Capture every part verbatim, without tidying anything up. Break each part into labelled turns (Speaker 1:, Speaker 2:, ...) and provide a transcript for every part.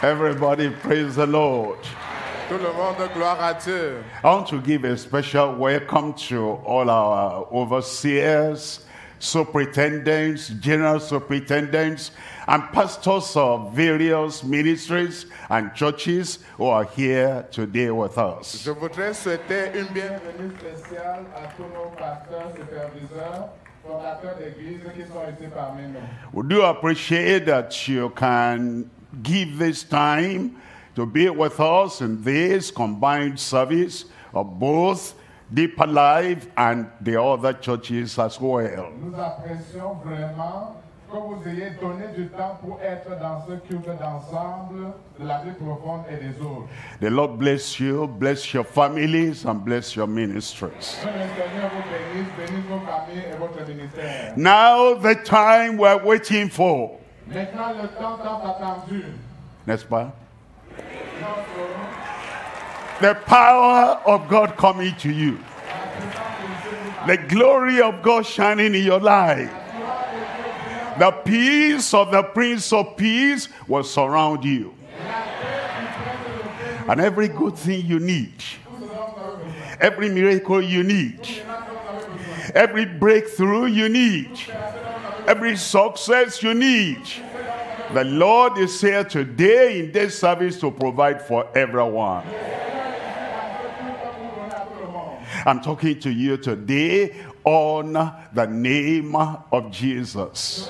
Speaker 1: Everybody praise the Lord.
Speaker 2: Tout le monde, gloire à Dieu.
Speaker 1: I want to give a special welcome to all our overseers, superintendents, general superintendents, and pastors of various ministries and churches who are here today with us.
Speaker 2: Je voudrais souhaiter une bienvenue spéciale à tous nos pasteurs, superviseurs, fondateurs d'église qui sont ici parmi nous.
Speaker 1: We do appreciate that you can give this time to be with us in this combined service of both Deeper Life and the other churches as well.
Speaker 2: Nous apprécions vraiment que vous ayez donné du temps pour être dans ce culte d'ensemble de la vie profonde et des autres.
Speaker 1: The Lord bless you, bless your families, and bless your ministries.
Speaker 2: Que le Seigneur vous bénisse, bénisse vos familles et votre ministère.
Speaker 1: Now the time we're waiting for.
Speaker 2: Maintenant le temps tant attendu.
Speaker 1: N'est-ce pas? The power of God coming to you. The glory of God shining in your life. The peace of the Prince of Peace will surround you. And every good thing you need, every miracle you need, every breakthrough you need, every success you need, the Lord is here today in this service to provide for everyone. I'm talking to you today on the name of Jesus.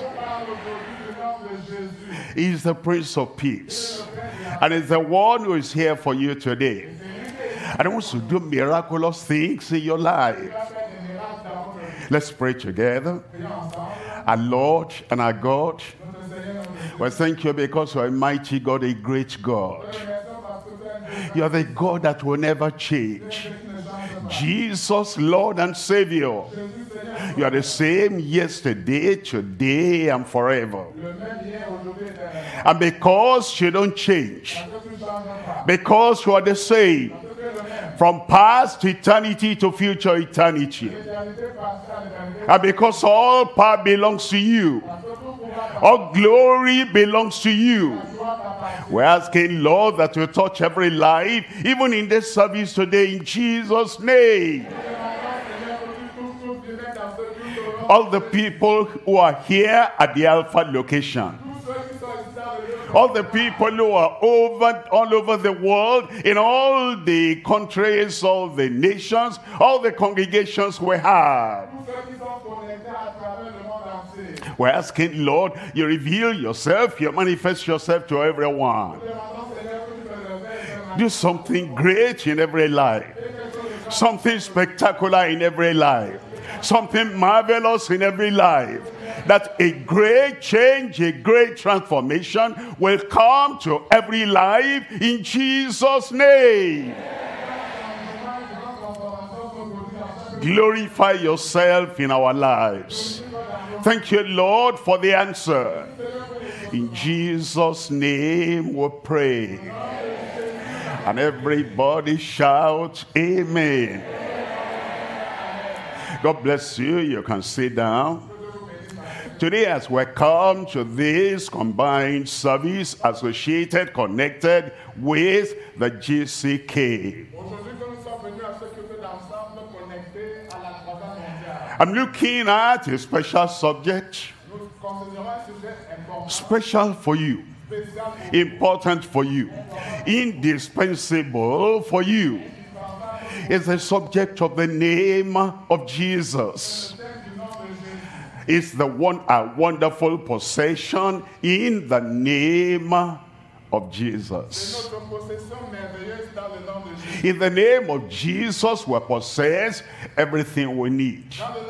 Speaker 1: He's the Prince of Peace. And he's the one who is here for you today. And he wants to do miraculous things in your life. Let's pray together. Our Lord and our God, well, thank you because you are a mighty God, a great God. You are the God that will never change. Jesus, Lord and Savior. You are the same yesterday, today, and forever. And because you don't change, because you are the same, from past eternity to future eternity, and because all power belongs to you, all glory belongs to you, we're asking, Lord, that you touch every life, even in this service today, in Jesus' name. All the people who are here at the Alpha location, all the people who are over all over the world, in all the countries, all the nations, all the congregations we have, we're asking, Lord, you reveal yourself, you manifest yourself to everyone. Do something great in every life, something spectacular in every life, something marvelous in every life, that a great change, a great transformation will come to every life in Jesus' name. Glorify yourself in our lives. Thank you, Lord, for the answer. In Jesus' name we pray. And everybody shout, amen. God bless you. You can sit down. Today, as we come to this combined service associated, connected with the G C K, I'm looking at a special subject, special for you, important for you, indispensable for you. It's the subject of the name of Jesus. It's the one a wonderful possession in the name of Jesus. In the name of Jesus, we possess everything we need.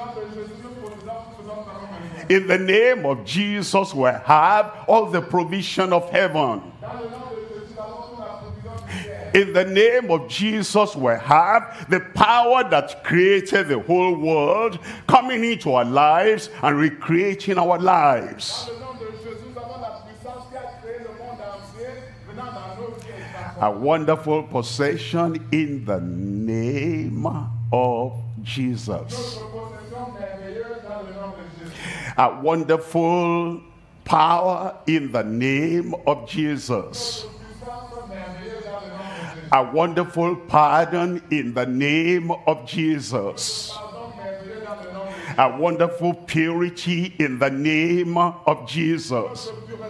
Speaker 1: In the name of Jesus, we have all the provision of heaven. In the name of Jesus, we have the power that created the whole world coming into our lives and recreating our lives. A wonderful possession in the name of Jesus. A wonderful power in the name of Jesus. A wonderful pardon in the name of Jesus. A wonderful purity in the name of Jesus.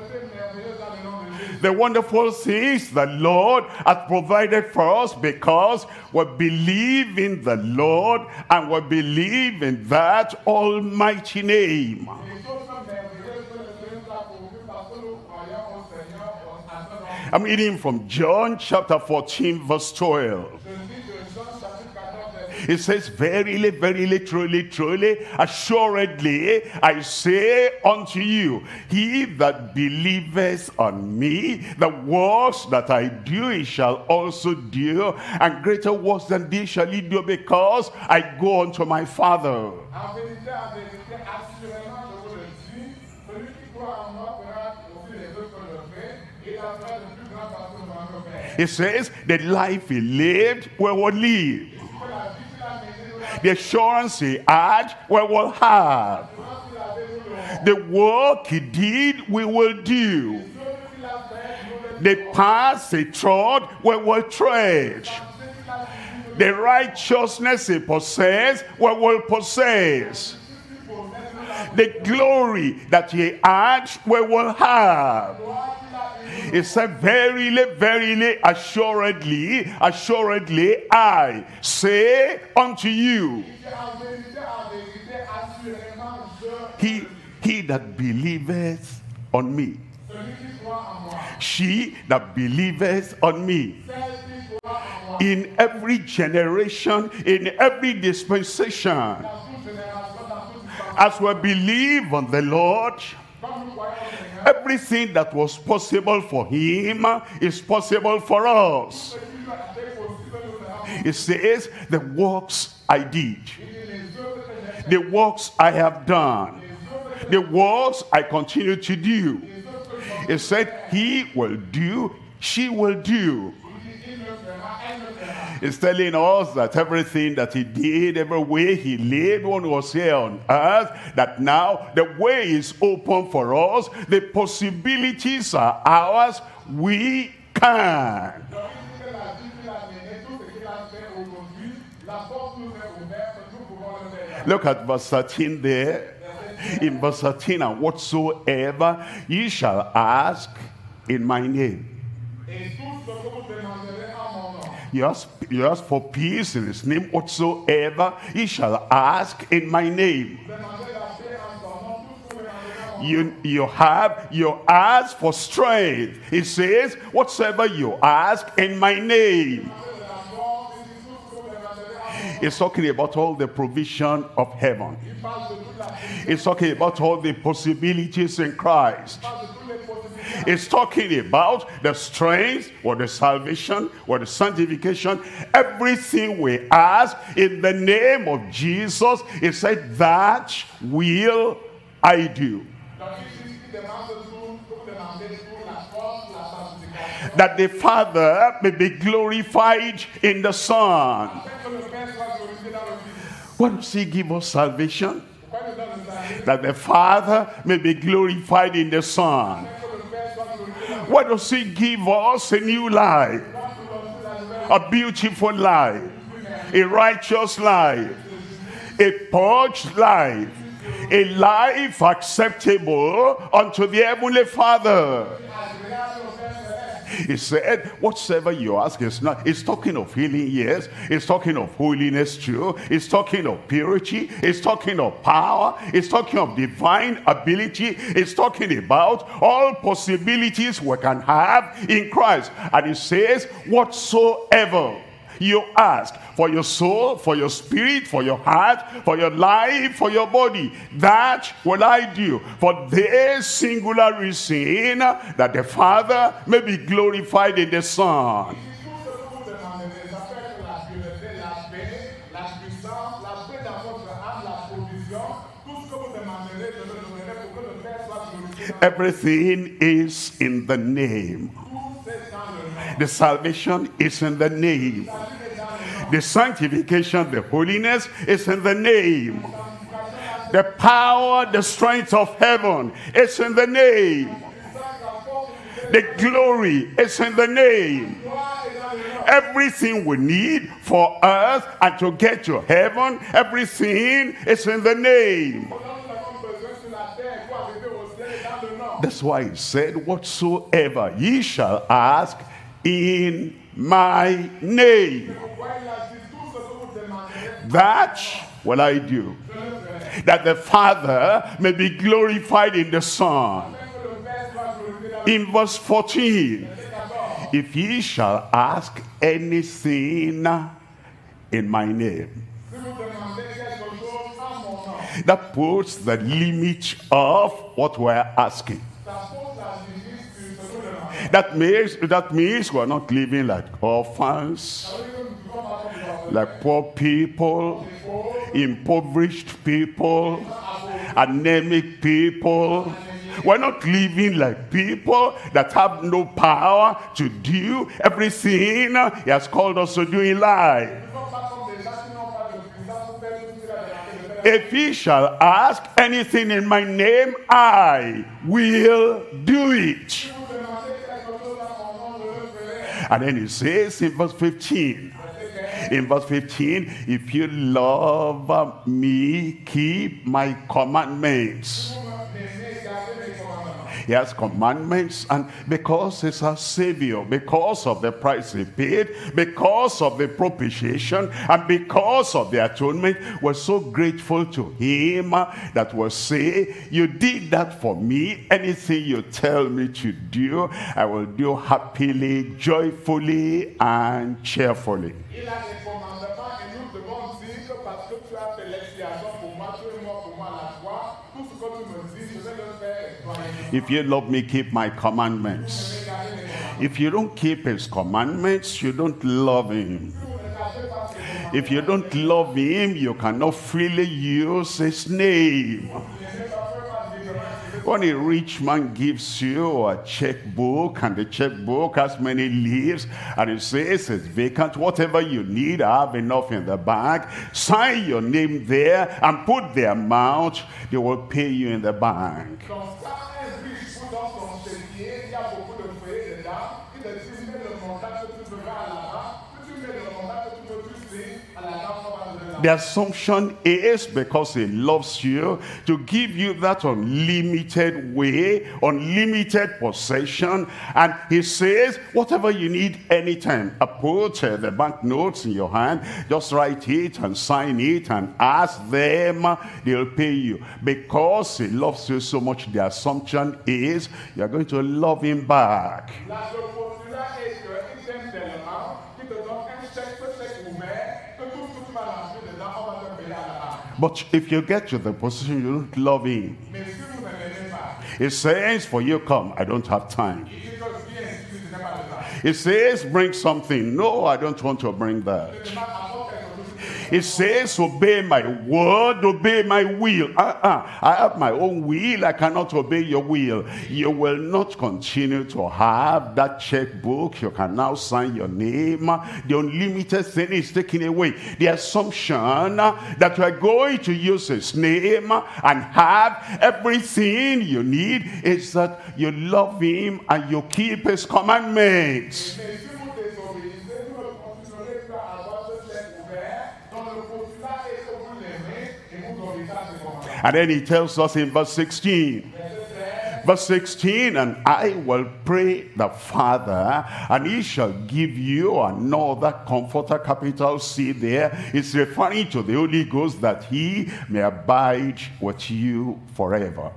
Speaker 1: The wonderful things the Lord has provided for us because we believe in the Lord and we believe in that almighty name. I'm reading from John chapter fourteen verse twelve. It says, verily, verily, truly, truly, assuredly, I say unto you, he that believeth on me, the works that I do, he shall also do, and greater works than these shall he do, because I go unto my Father. It says, the life he lived, we will live. The assurance he had, we will have. The work he did, we will do. The paths he trod, we will tread. The righteousness he possessed, we will possess. The glory that he had, we will have. It said, verily, verily, assuredly, assuredly, I say unto you, he, he that believeth on me, she that believeth on me, in every generation, in every dispensation, as we believe on the Lord, everything that was possible for him is possible for us. It says, the works I did, the works I have done, the works I continue to do. It said, he will do, she will do. It's telling us that everything that he did, every way he lived when he was here on earth, that now the way is open for us, the possibilities are ours, we can. Look at verse thirteen there. In verse thirteen, and whatsoever ye shall ask in my name. You ask, you ask for peace in his name, whatsoever ye shall ask in my name. You, you have, you ask for strength. It says, whatsoever you ask in my name. It's talking about all the provision of heaven. It's talking about all the possibilities in Christ. It's talking about the strength or the salvation or the sanctification. Everything we ask in the name of Jesus, it said, that will I do. That the Father may be glorified in the Son. Why does he give us salvation? That the Father may be glorified in the Son. Why does he give us a new life? A beautiful life. A righteous life. A purged life. A life acceptable unto the Heavenly Father. He said, whatsoever you ask is not. It's talking of healing, yes. It's talking of holiness too. It's talking of purity. It's talking of power. It's talking of divine ability. It's talking about all possibilities we can have in Christ. And it says, whatsoever you ask for your soul, for your spirit, for your heart, for your life, for your body, that will I do for this singular reason, that the Father may be glorified in the Son. Everything is in the name. The salvation is in the name. The sanctification, the holiness is in the name. The power, the strength of heaven is in the name. The glory is in the name. Everything we need for earth and to get to heaven, everything is in the name. That's why he said, whatsoever ye shall ask in my name, that will I do, that the Father may be glorified in the Son. In verse fourteen, if ye shall ask anything in my name. That puts the limit of what we're asking. That means, that means we're not living like orphans, like poor people, impoverished people, anemic people. We're not living like people that have no power to do everything he has called us to do in life. If ye shall ask anything in my name, I will do it. And then he says in verse fifteen, in verse fifteen, if you love me, keep my commandments. He has commandments, and because he's our Savior, because of the price he paid, because of the propitiation, and because of the atonement, we're so grateful to him that we'll say, you did that for me. Anything you tell me to do, I will do happily, joyfully, and cheerfully. If you love me, keep my commandments. If you don't keep his commandments, you don't love him. If you don't love him, you cannot freely use his name. When a rich man gives you a checkbook, and the checkbook has many leaves, and it says it's vacant, whatever you need, I have enough in the bank, sign your name there and put the amount, they will pay you in the bank. The assumption is, because he loves you, to give you that unlimited way, unlimited possession. And he says, whatever you need anytime, I put uh, the banknotes in your hand, just write it and sign it and ask them, they'll pay you. Because he loves you so much, the assumption is, you're going to love him back. But if you get to the position you don't love him, it says, for you come, I don't have time. It says, bring something. No, I don't want to bring that. It says, obey my word, obey my will. Uh-uh. I have my own will. I cannot obey your will. You will not continue to have that checkbook. You can now sign your name. The unlimited thing is taken away. The assumption that you are going to use his name and have everything you need is that you love him and you keep his commandments. And then he tells us in verse sixteen, verse sixteen, and I will pray the Father, and he shall give you another comforter, capital C there. It's referring to the Holy Ghost, that he may abide with you forever.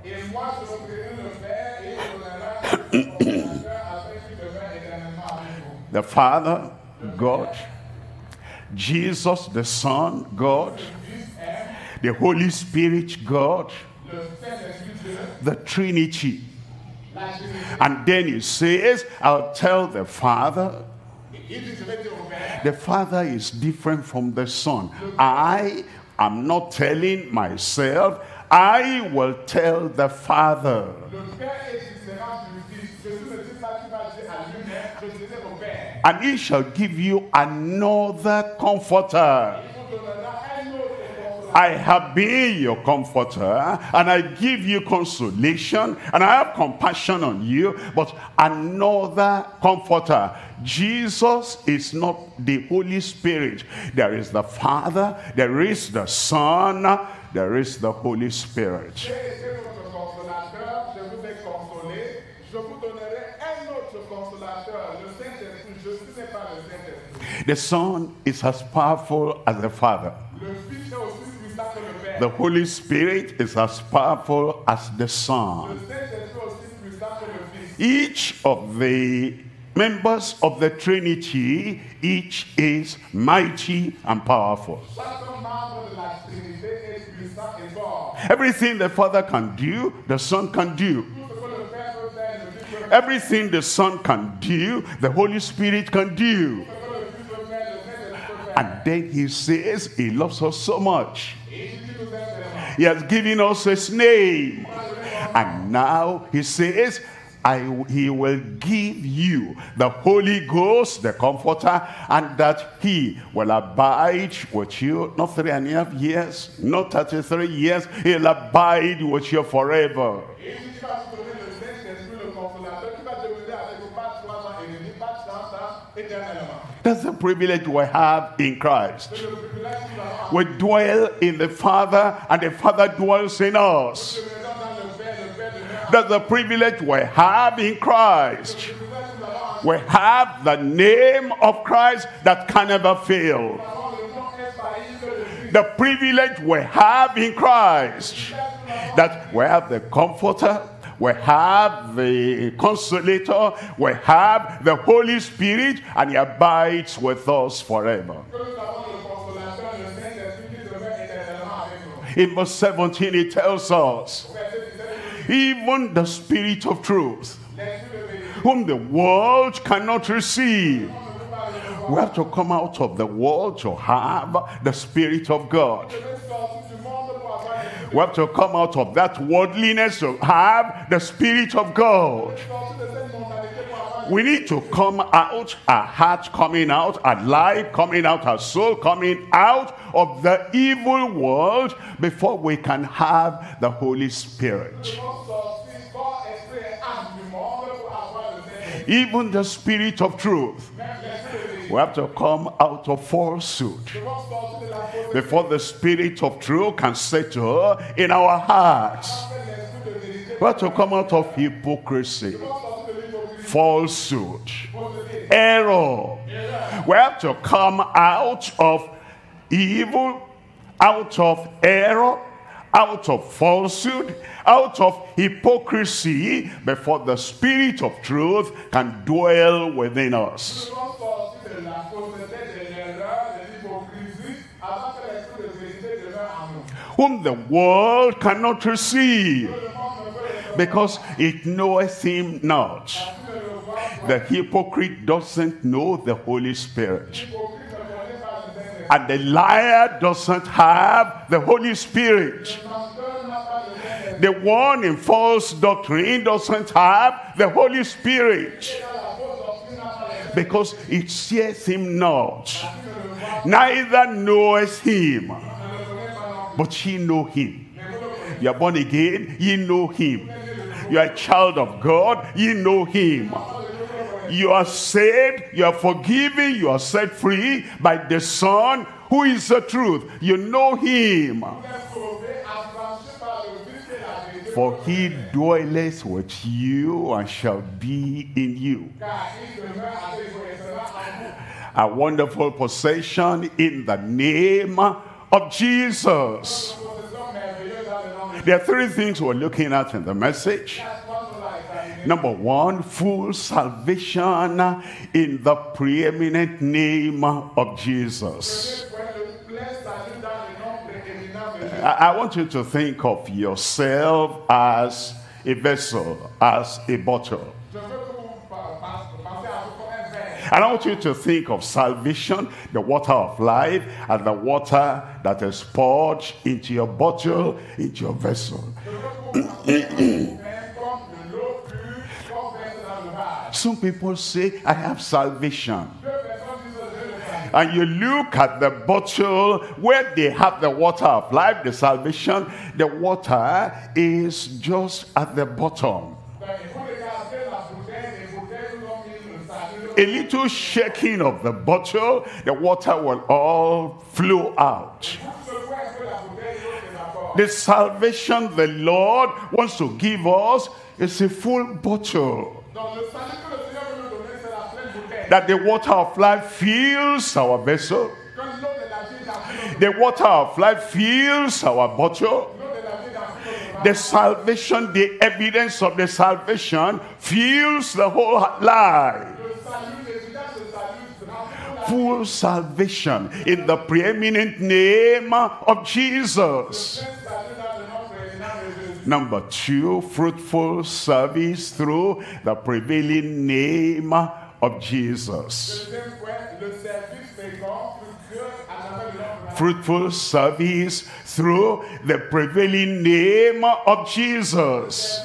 Speaker 1: The Father, God, Jesus the Son, God, the Holy Spirit, God, the Trinity. And then he says, I'll tell the Father. The Father is different from the Son. I am not telling myself, I will tell the Father. And he shall give you another comforter. I have been your comforter, and I give you consolation, and I have compassion on you. But another comforter, Jesus is not the Holy Spirit. There is the Father, there is the Son, there is the Holy Spirit. The Son is as powerful as the Father. The Holy Spirit is as powerful as the Son. Each of the members of the Trinity, each is mighty and powerful. Everything the Father can do, the Son can do. Everything the Son can do, the Holy Spirit can do. And then he says he loves us so much. He has given us his name. And now he says, I, he will give you the Holy Ghost, the Comforter, and that he will abide with you, not three and a half years, not thirty-three years, he'll abide with you forever. That's the privilege we have in Christ. We dwell in the Father, and the Father dwells in us. That's the privilege we have in Christ. We have the name of Christ that can never fail. The privilege we have in Christ, that we have the Comforter, we have the Consolator, we have the Holy Spirit, and he abides with us forever. In verse seventeen it tells us, even the Spirit of truth, whom the world cannot receive. We have to come out of the world to have the Spirit of God. We have to come out of that worldliness to have the Spirit of God. We need to come out, our heart coming out, our life coming out, our soul coming out of the evil world before we can have the Holy Spirit. Even the Spirit of truth. We have to come out of falsehood before the Spirit of truth can settle in our hearts. We have to come out of hypocrisy, falsehood, error. We have to come out of evil, out of error, out of falsehood, out of hypocrisy, before the Spirit of truth can dwell within us. Whom the world cannot receive, because it knoweth him not. The hypocrite doesn't know the Holy Spirit. And the liar doesn't have the Holy Spirit. The one in false doctrine doesn't have the Holy Spirit, because it seeth him not, neither knoweth him. But ye know him. You are born again, ye know him. You are a child of God, ye know him. You are saved, you are forgiven, you are set free by the Son, who is the truth. You know him. For he dwelleth with you and shall be in you. A wonderful possession in the name of Jesus. There are three things we're looking at in the message. Number one, full salvation in the preeminent name of Jesus. I want you to think of yourself as a vessel, as a bottle. And I want you to think of salvation, the water of life, and the water that is poured into your bottle, into your vessel. Some people say, I have salvation. and you look at the bottle where they have the water of life, the salvation, the water is just at the bottom. A little shaking of the bottle, the water will all flow out. The salvation the Lord wants to give us is a full bottle. That the water of life fills our vessel. The water of life fills our bottle. The salvation, the evidence of the salvation fills the whole life. Full salvation in the preeminent name of Jesus. Number two, fruitful service through the prevailing name of Jesus. Fruitful service through the prevailing name of Jesus.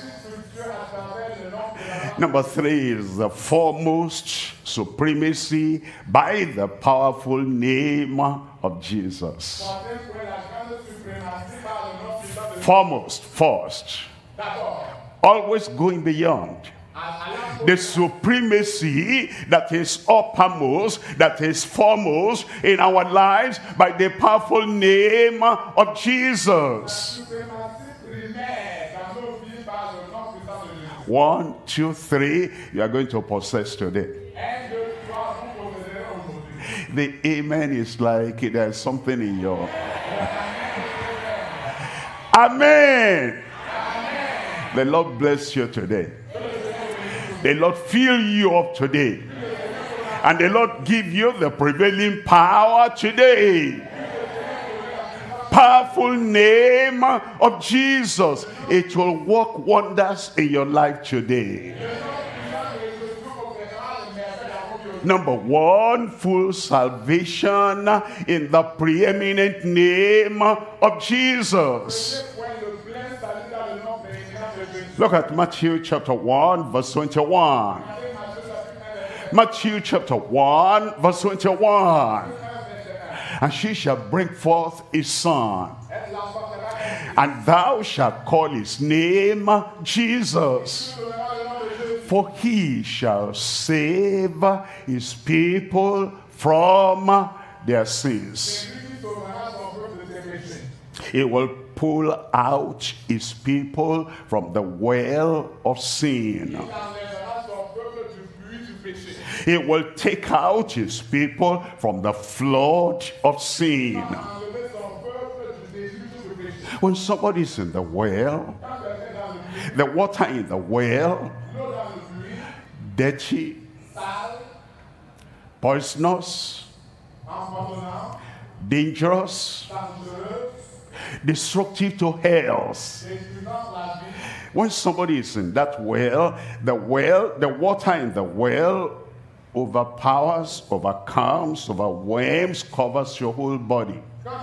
Speaker 1: Number three is the foremost supremacy by the powerful name of Jesus. Foremost, first, always going beyond. The supremacy that is uppermost, that is foremost in our lives by the powerful name of Jesus. One, two, three, you are going to possess today. The amen is like there's something in your... Amen. Amen. The Lord bless you today. The Lord fill you up today. And the Lord give you the prevailing power today. Powerful name of Jesus. It will work wonders in your life today. Number one, full salvation in the preeminent name of Jesus. Look at Matthew chapter one, verse twenty-one. Matthew chapter one, verse twenty-one. And she shall bring forth a son, and thou shalt call his name Jesus. For he shall save his people from their sins. He will pull out his people from the well of sin. He will take out his people from the flood of sin. When somebody's in the well, the water in the well, dirty, poisonous, dangerous, destructive to health. When somebody is in that well, the well, the water in the well overpowers, overcomes, overwhelms, covers your whole body.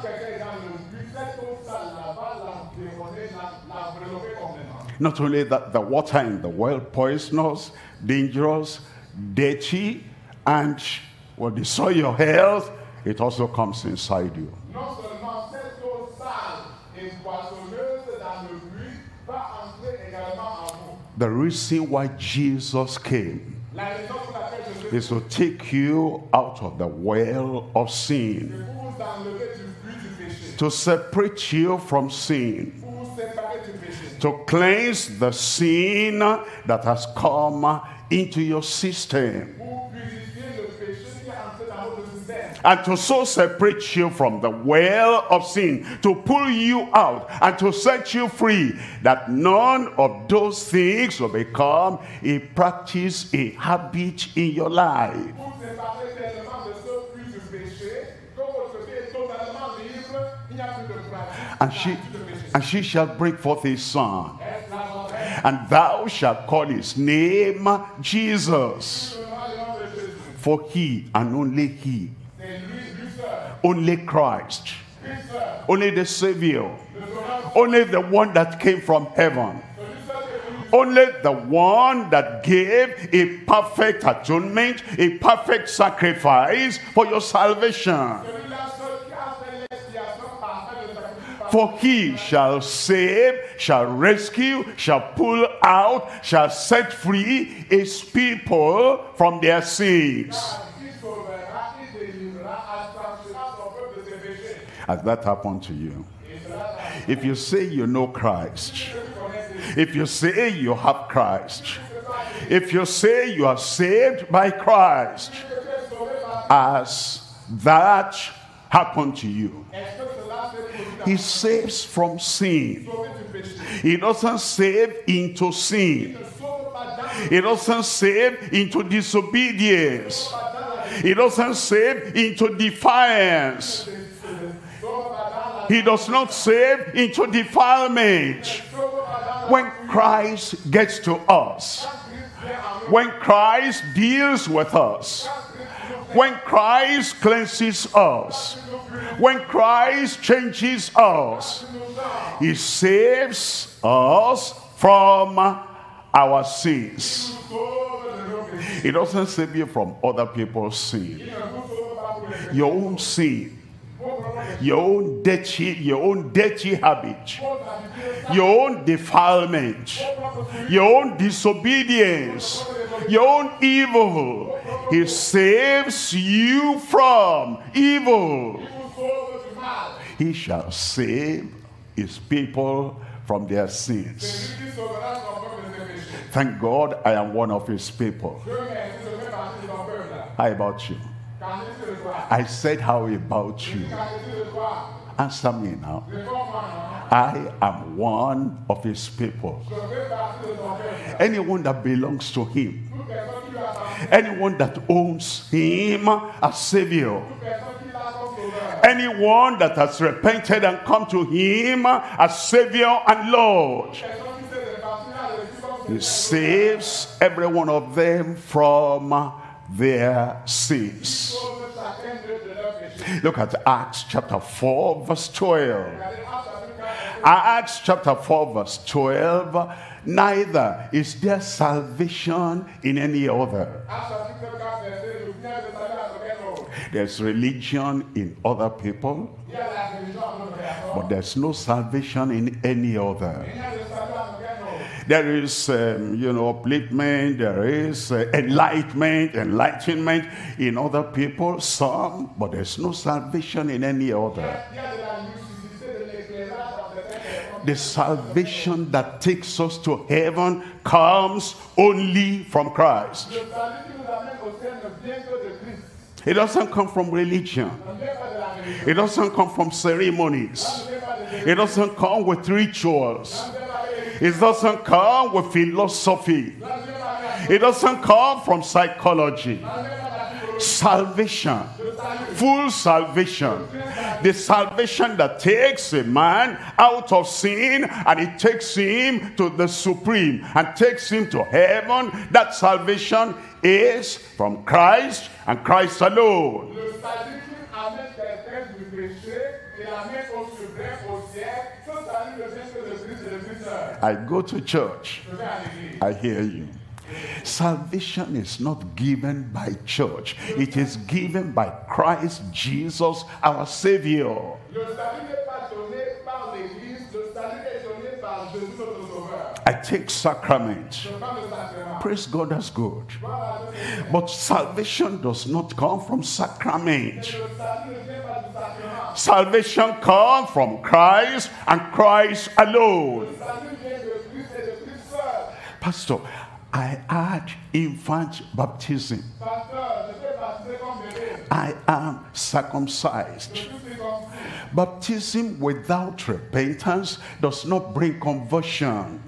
Speaker 1: Not only that, the water in the well, poisonous, dangerous, dirty, and will destroy your health, it also comes inside you. The reason why Jesus came is to take you out of the well of sin, to separate you from sin, to cleanse the sin that has come into your system, and to so separate you from the well of sin, to pull you out and to set you free, that none of those things will become a practice, a habit in your life. And she, and she shall bring forth a son, and thou shalt call his name Jesus. For he and only he, only Christ, only the Savior, only the one that came from heaven, Only the one that gave a perfect atonement, a perfect sacrifice for your salvation. For he shall save, shall rescue, shall pull out, shall set free his people from their sins. Has that happened to you? If you say you know Christ, if you say you have Christ, if you say you are saved by Christ, has that happened to you? He saves from sin. He doesn't save into sin. He doesn't save into disobedience. He doesn't save into defiance. He does not save into defilement. When Christ gets to us, when Christ deals with us, when Christ cleanses us, when Christ changes us, he saves us from our sins. He doesn't save you from other people's sin. Your own sin, your own dirty, your own dirty habit, your own defilement, your own disobedience, your own evil. He saves you from evil. He shall save his people from their sins. Thank God I am one of his people. How about you? I said how about you? Answer me now. I am one of his people. Anyone that belongs to him, anyone that owns him as Savior, anyone that has repented and come to him as Savior and Lord, he saves every one of them from their sins. Look at Acts chapter four verse twelve. Acts chapter four verse twelve. Neither is there salvation in any other. There's religion in other people, but there's no salvation in any other. There is, um, you know, upliftment, there is uh, enlightenment, enlightenment in other people, some, but there's no salvation in any other. The salvation that takes us to heaven comes only from Christ. It doesn't come from religion. It doesn't come from ceremonies. It doesn't come with rituals. It doesn't come with philosophy. It doesn't come from psychology. Salvation, full salvation, the salvation that takes a man out of sin and it takes him to the supreme and takes him to heaven. That salvation is from Christ and Christ alone. I go to church, I hear you. Salvation is not given by church. It is given by Christ Jesus, our Savior. I take sacrament. Praise God, that's good. But salvation does not come from sacrament. Salvation comes from Christ and Christ alone. Pastor, I had infant baptism. I am circumcised. Baptism without repentance does not bring conversion.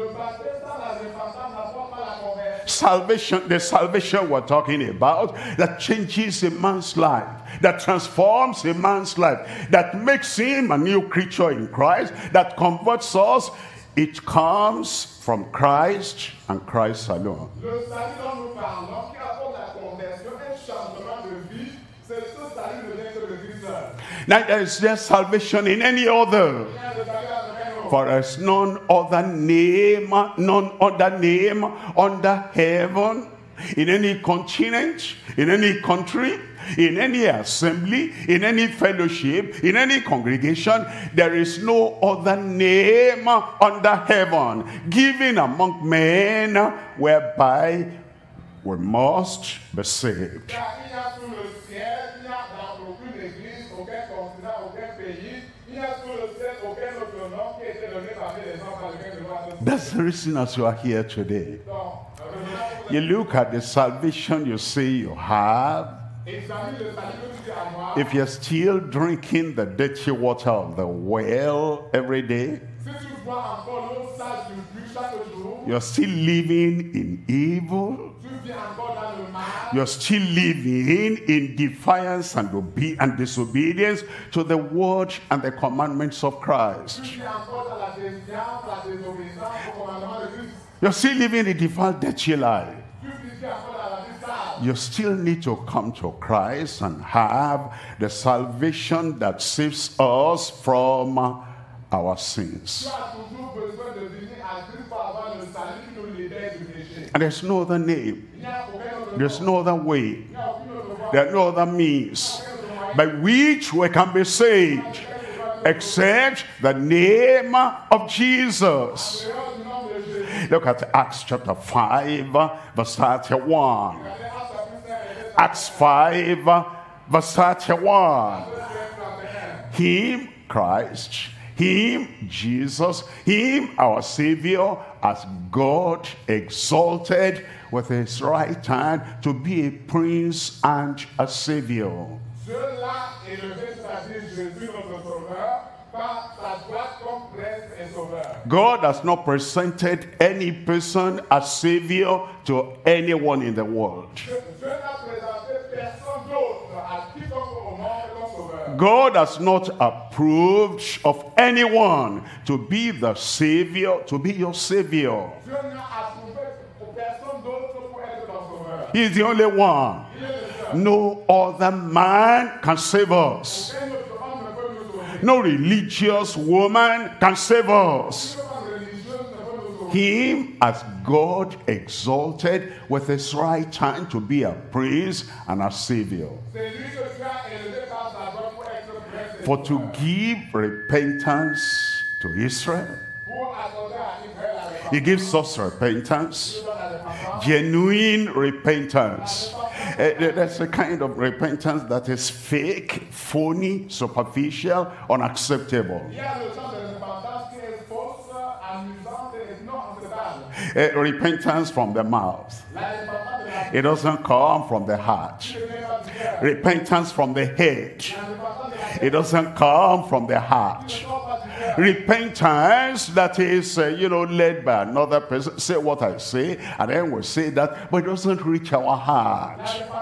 Speaker 1: Salvation, the salvation we're talking about, that changes a man's life, that transforms a man's life, that makes him a new creature in Christ, that converts us, it comes from Christ and Christ alone. Neither is there salvation in any other. For there is none other name, none other name under heaven, in any continent, in any country, in any assembly, in any fellowship, in any congregation, there is no other name under heaven given among men whereby we must be saved. That's the reason as you are here today. You look at the salvation you say you have. If you're still drinking the dirty water of the well every day, you're still living in evil, you're still living in defiance and, obe and disobedience to the word and the commandments of Christ. You're still living a defiled, dirty life. You still need to come to Christ and have the salvation that saves us from our sins. And there's no other name. There's no other way. There are no other means by which we can be saved except the name of Jesus. Look at Acts chapter five, verse thirty-one. Acts five, verse thirty-one. Him, Christ, him, Jesus, him, our Savior, as God exalted with his right hand to be a prince and a Savior. God has not presented any person as Savior to anyone in the world. God has not approved of anyone to be the Savior, to be your Savior. He is the only one. No other man can save us. No religious woman can save us. Him as God exalted with his right hand to be a prince and a Savior. For to give repentance to Israel. He gives us repentance, genuine repentance. Uh, there's a kind of repentance that is fake, phony, superficial, unacceptable. Uh, repentance from the mouth. It doesn't come from the heart. Repentance from the head. It doesn't come from the heart. Repentance that is, uh, you know, led by another person. Say what I say, and then we'll say that, but it doesn't reach our heart.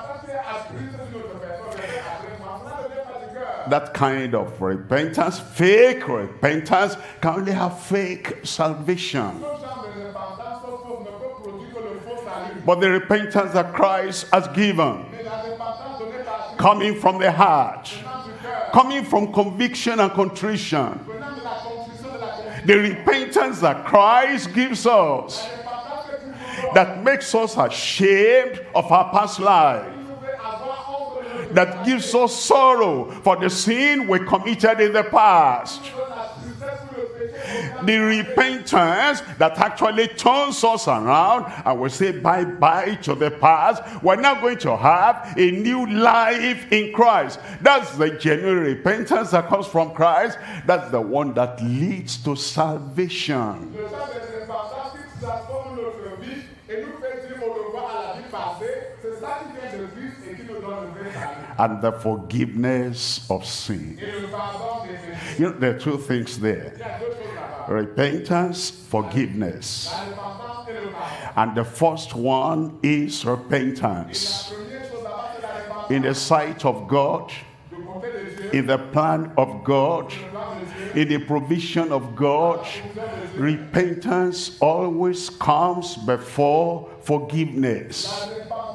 Speaker 1: That kind of repentance, fake repentance, can only have fake salvation. But the repentance that Christ has given, coming from the heart, coming from conviction and contrition, the repentance that Christ gives us, that makes us ashamed of our past life, that gives us sorrow for the sin we committed in the past, the repentance that actually turns us around and we say bye-bye to the past. We're now going to have a new life in Christ. That's the genuine repentance that comes from Christ. That's the one that leads to salvation. And the forgiveness of sin. You know, there are two things there. Repentance, forgiveness. And the first one is repentance. In the sight of God, in the plan of God, in the provision of God, repentance always comes before forgiveness.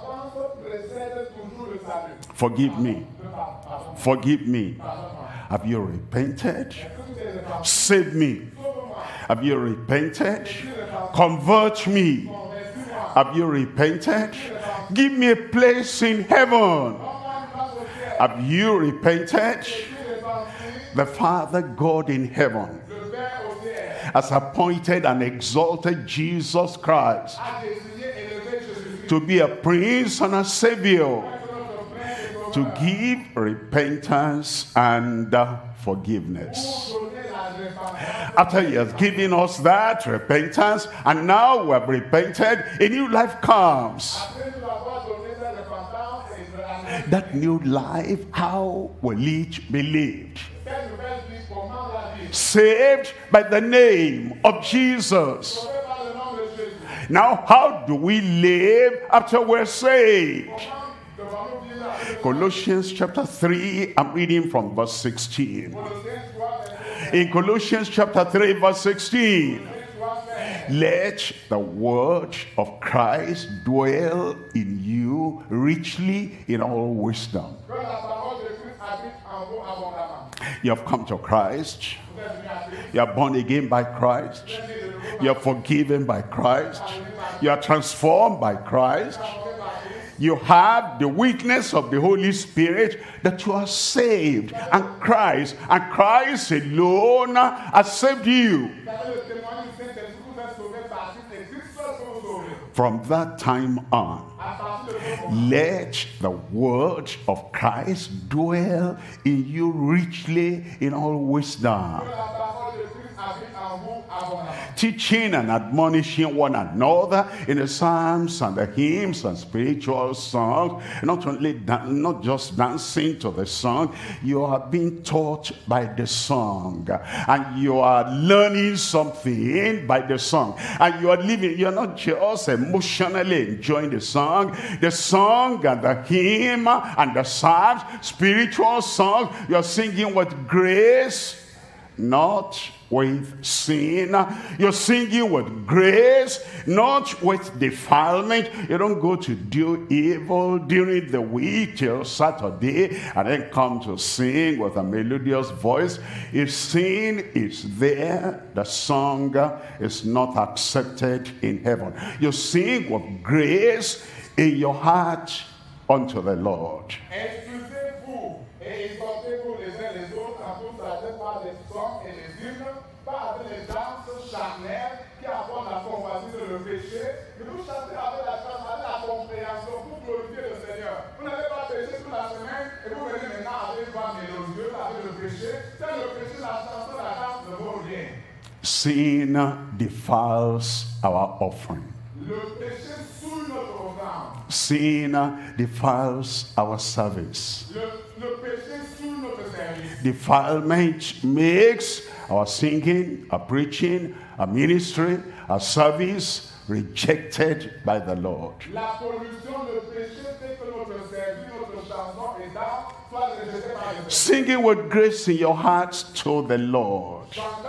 Speaker 1: Forgive me. Forgive me. Have you repented? Save me. Have you repented? Convert me. Have you repented? Give me a place in heaven. Have you repented? The Father God in heaven has appointed and exalted Jesus Christ to be a prince and a savior, to give repentance and uh, forgiveness. After he has given us that repentance, and now we have repented, a new life comes. That new life, how will it be lived? Saved by the name of Jesus. Now, how do we live after we're saved? Colossians chapter three, I'm reading from verse sixteen. In Colossians chapter three, verse sixteen, let the word of Christ dwell in you richly in all wisdom. You have come to Christ. You are born again by Christ. You are forgiven by Christ. You are transformed by Christ. You have the witness of the Holy Spirit that you are saved, and Christ and Christ alone has saved you. From that time on, let the word of Christ dwell in you richly in all wisdom, teaching and admonishing one another in the psalms and the hymns and spiritual songs, not only not just dancing to the song. You are being taught by the song, and you are learning something by the song, and you are living. You're not just emotionally enjoying the song, the song and the hymn and the psalms, spiritual songs. You're singing with grace, not with sin. You're singing with grace, not with defilement. You don't go to do evil during the week till Saturday and then come to sing with a melodious voice. If sin is there, the song is not accepted in heaven. You sing with grace in your heart unto the Lord. Sin defiles our offering. Sin defiles our service. Defilement makes our singing, our preaching, our ministry, our service rejected by the Lord. Singing with grace in your hearts to the Lord.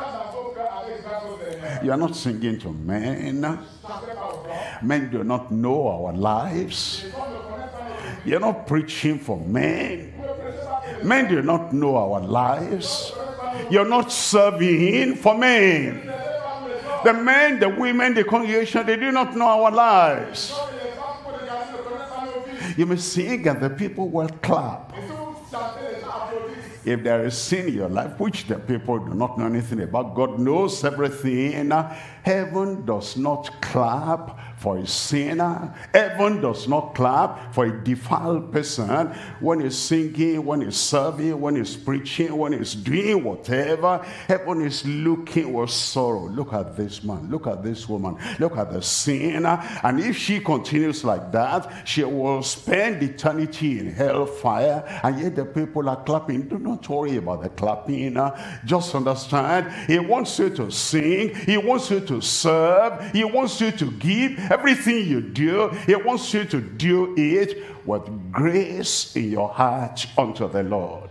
Speaker 1: You are not singing to men. Men do not know our lives. You're not preaching for men. Men do not know our lives. You're not serving for men. The men, the women, the congregation, they do not know our lives. You may sing and the people will clap. If there is sin in your life, which the people do not know anything about, God knows everything. Heaven does not clap for a sinner. Heaven does not clap for a defiled person. When he's singing, when he's serving, when he's preaching, when he's doing whatever, heaven is looking with sorrow. Look at this man. Look at this woman. Look at the sinner. And if she continues like that, she will spend eternity in hellfire. And yet the people are clapping. Do not worry about the clapping. Just understand, he wants you to sing. He wants you to serve. He wants you to give. Everything you do, he wants you to do it with grace in your heart unto the Lord.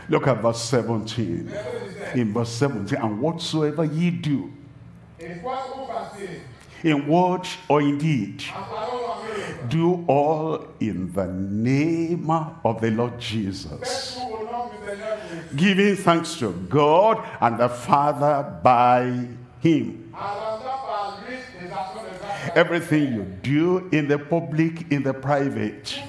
Speaker 1: Look at verse seventeen. In verse seventeen, and whatsoever ye do, in word or in deed, do all in the name of the Lord Jesus, giving thanks to God and the Father by him. Everything you do in the public, in the private,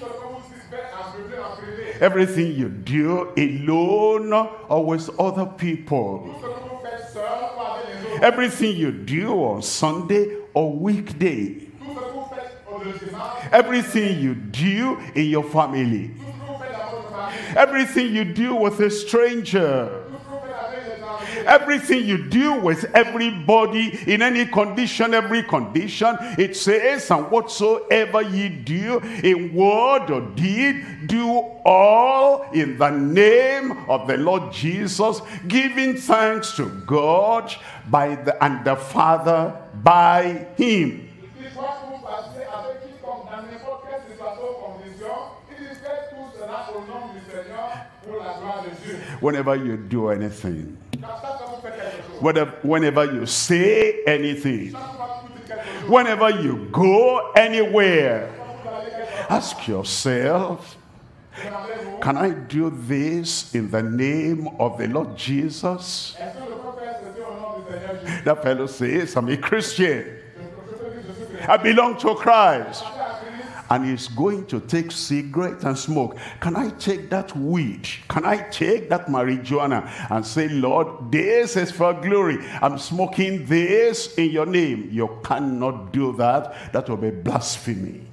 Speaker 1: everything you do alone or with other people, everything you do on Sunday or weekday, everything you do in your family, everything you do with a stranger, everything you do with everybody in any condition, every condition, it says, and whatsoever ye do in word or deed, do all in the name of the Lord Jesus, giving thanks to God by the and the Father by him. Whenever you do anything, whenever, whenever you say anything, whenever you go anywhere, ask yourself, can I do this in the name of the Lord Jesus? That fellow says, I'm a Christian. I belong to Christ. And he's going to take cigarette and smoke. Can I take that weed? Can I take that marijuana and say, Lord, this is for glory. I'm smoking this in your name. You cannot do that. That will be blasphemy.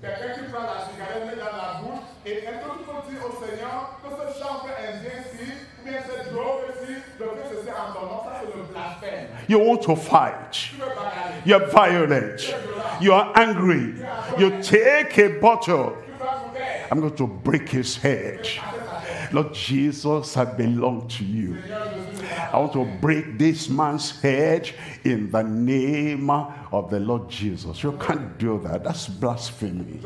Speaker 1: You want to fight. You're violent. You are angry. You take a bottle. I'm going to break his head. Lord Jesus, I belong to you. I want to break this man's head in the name of the Lord Jesus. You can't do that. That's blasphemy.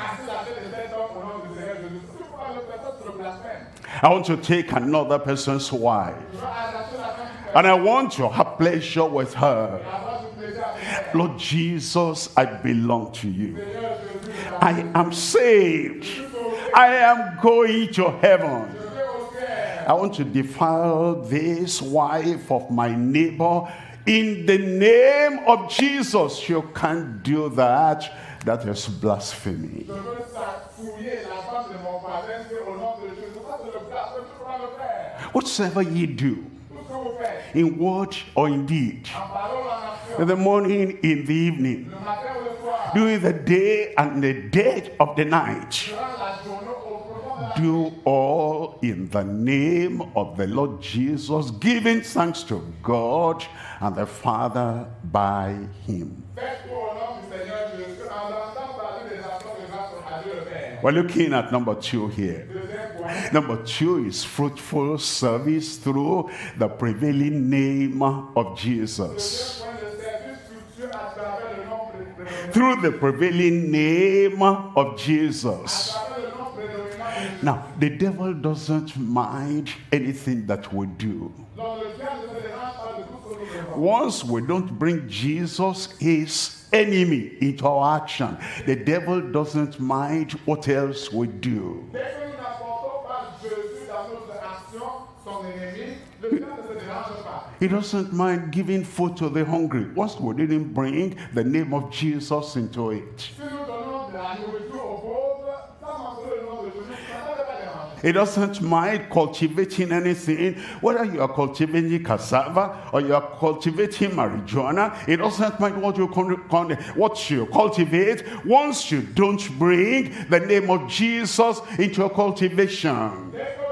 Speaker 1: I want to take another person's wife, and I want to have pleasure with her. Lord Jesus, I belong to you. I am saved. I am going to heaven. I want to defile this wife of my neighbor in the name of Jesus. You can't do that. That is blasphemy. Whatsoever ye do, in word or in deed, in the morning, in the evening, during the day and the dead of the night, do all in the name of the Lord Jesus, giving thanks to God and the Father by him. We're looking at number two here. Number two is fruitful service through the prevailing name of Jesus. Through the prevailing name of Jesus. Now, the devil doesn't mind anything that we do. Once we don't bring Jesus, his enemy, into our action, the devil doesn't mind what else we do. He doesn't mind giving food to the hungry. Once we didn't bring the name of Jesus into it. He doesn't mind cultivating anything, whether you are cultivating cassava or you are cultivating marijuana. He doesn't mind what you, what you cultivate, once you don't bring the name of Jesus into your cultivation.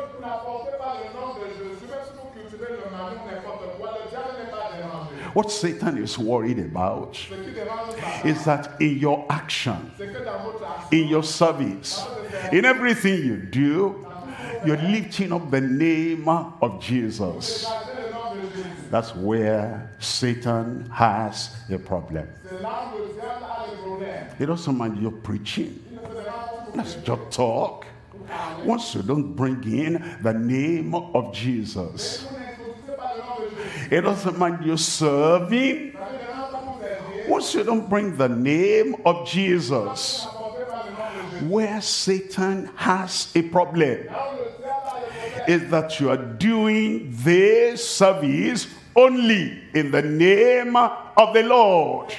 Speaker 1: What Satan is worried about is that in your action, in your service, in everything you do, you're lifting up the name of Jesus. That's where Satan has a problem. He doesn't mind your preaching. Let's just talk. Once you don't bring in the name of Jesus, it doesn't mind you serving. Once you don't bring the name of Jesus, where Satan has a problem is that you are doing this service only in the name of the Lord.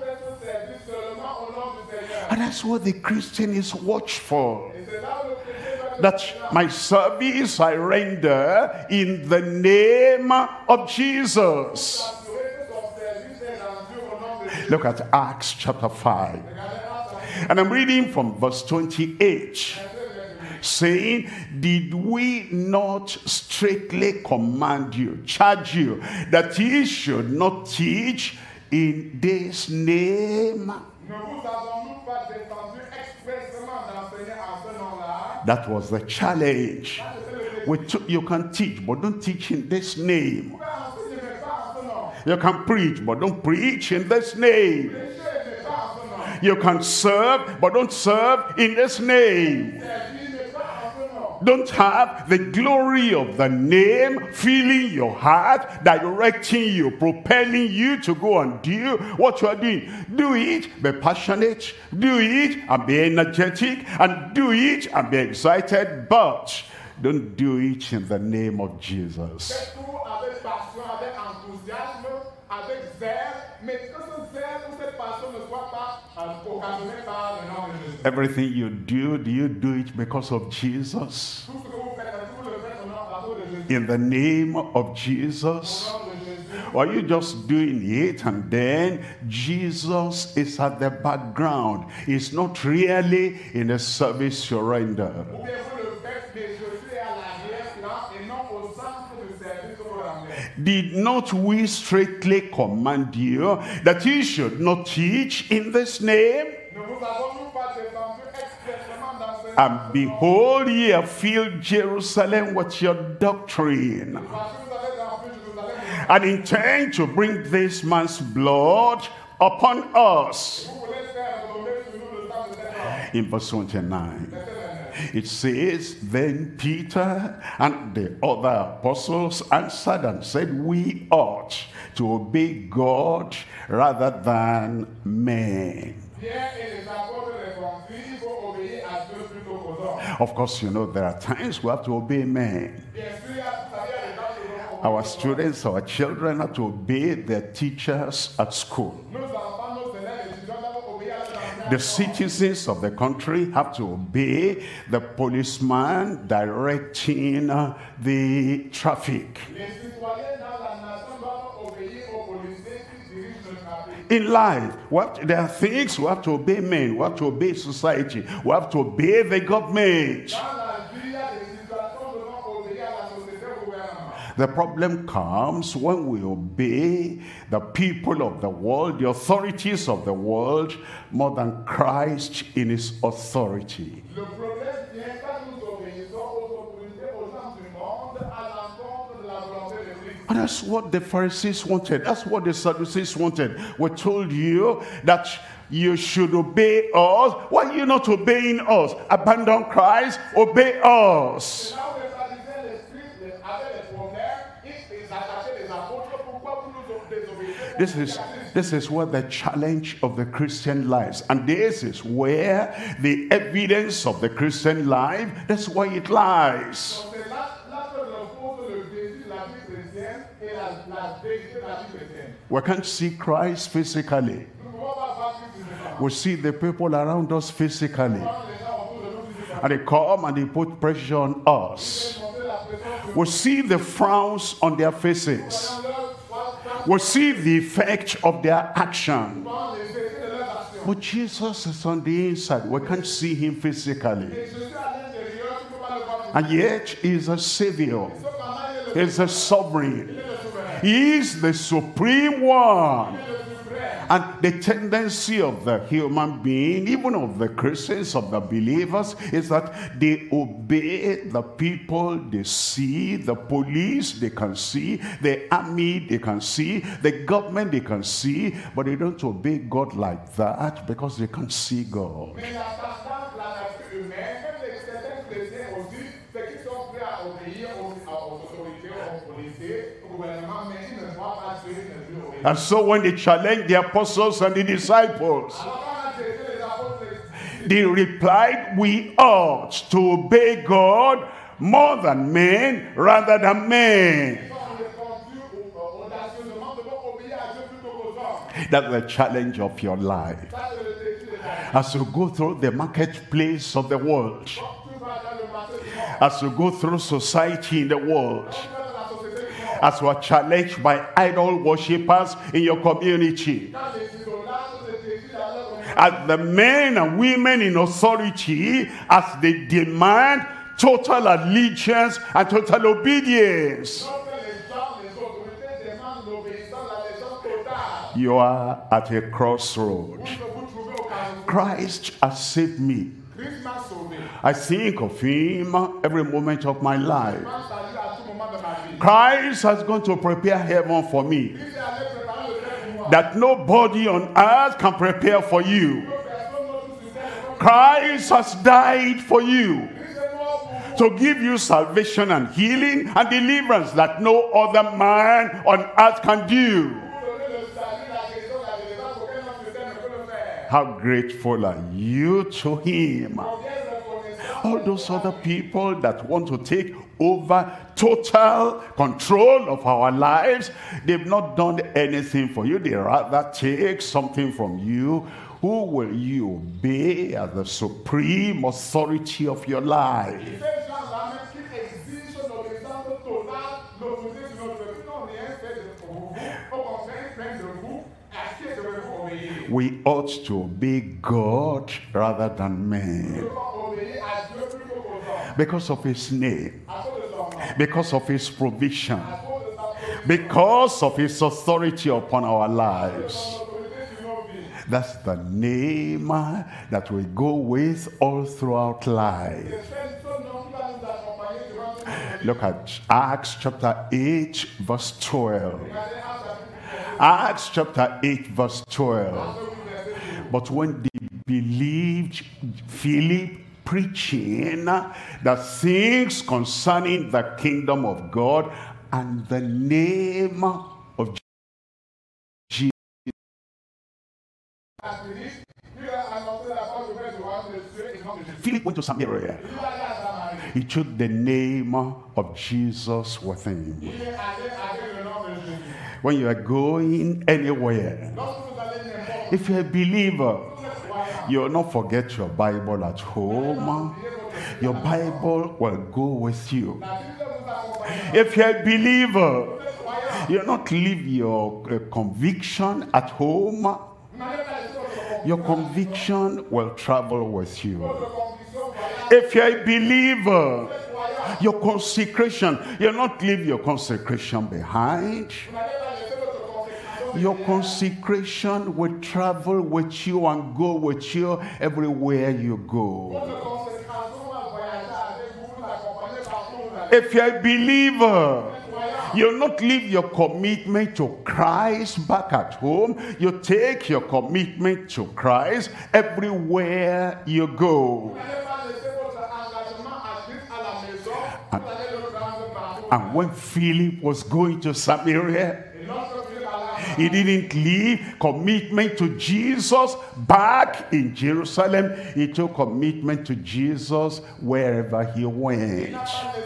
Speaker 1: And that's what the Christian is watchful. That my service I render in the name of Jesus. Look at Acts chapter five. And I'm reading from verse twenty-eight. Saying, did we not strictly command you, charge you, that ye should not teach in this name? That was the challenge. We took, you can teach, but don't teach in this name. You can preach, but don't preach in this name. You can serve, but don't serve in this name. Don't have the glory of the name filling your heart, directing you, propelling you to go and do what you are doing. Do it, be passionate, do it and be energetic, and do it and be excited, but don't do it in the name of Jesus. Everything you do, do you do it because of Jesus? In the name of Jesus? Or are you just doing it and then Jesus is at the background? He's not really in the service you render. Did not we strictly command you that you should not teach in this name? And behold, ye have filled Jerusalem with your doctrine, and intend to bring this man's blood upon us. In verse twenty-nine, it says, then Peter and the other apostles answered and said, we ought to obey God rather than men. Of course, you know, there are times we have to obey men. Our students, our children have to obey their teachers at school. The citizens of the country have to obey the policeman directing uh, the traffic. In life, we have to, there are things we have to obey men, we have to obey society, we have to obey the government. The problem comes when we obey the people of the world, the authorities of the world, more than Christ in his authority. And that's what the Pharisees wanted. That's what the Sadducees wanted. We told you that you should obey us. Why are you not obeying us? Abandon Christ, obey us. This is, this is where the challenge of the Christian lies. And this is where the evidence of the Christian life, that's why it lies. We can't see Christ physically. We see the people around us physically. And they come and they put pressure on us. We see the frowns on their faces. We see the effect of their action. But Jesus is on the inside. We can't see him physically. And yet he is a savior. He is a sovereign. He is the supreme one. And the tendency of the human being, even of the Christians, of the believers, is that they obey the people they see, the police they can see, the army they can see, the government they can see, but they don't obey God like that because they can't see God. And so when they challenged the apostles and the disciples, they replied, we ought to obey God more than men, rather than men. That's the challenge of your life. As you go through the marketplace of the world, as you go through society in the world, as you are challenged by idol worshippers in your community, as the men and women in authority, as they demand total allegiance and total obedience, you are at a crossroad. Christ has saved me. I think of him every moment of my life. Christ has gone to prepare heaven for me, that nobody on earth can prepare for you. Christ has died for you to give you salvation and healing and deliverance that no other man on earth can do. How grateful are you to him? All those other people that want to take over total control of our lives, they've not done anything for you. They rather take something from you. Who will you obey as the supreme authority of your life? We ought to obey God rather than men. Because of his name, because of his provision, because of his authority upon our lives. That's the name that we go with all throughout life. Look at Acts chapter eight verse twelve. Acts chapter eight verse twelve. But when they believed Philip preaching the things concerning the kingdom of God and the name of Jesus, Philip went to Samaria. He took the name of Jesus with him. When you are going anywhere, if you're a believer, you will not forget your Bible at home. Your Bible will go with you. If you're a believer, you will not leave your uh, conviction at home. Your conviction will travel with you. If you're a believer, your consecration, you'll not leave your consecration behind. Your consecration will travel with you and go with you everywhere you go. If you're a believer, you'll not leave your commitment to Christ back at home. You take your commitment to Christ everywhere you go. And, and when Philip was going to Samaria, he didn't leave commitment to Jesus back in Jerusalem. He took commitment to Jesus wherever he went.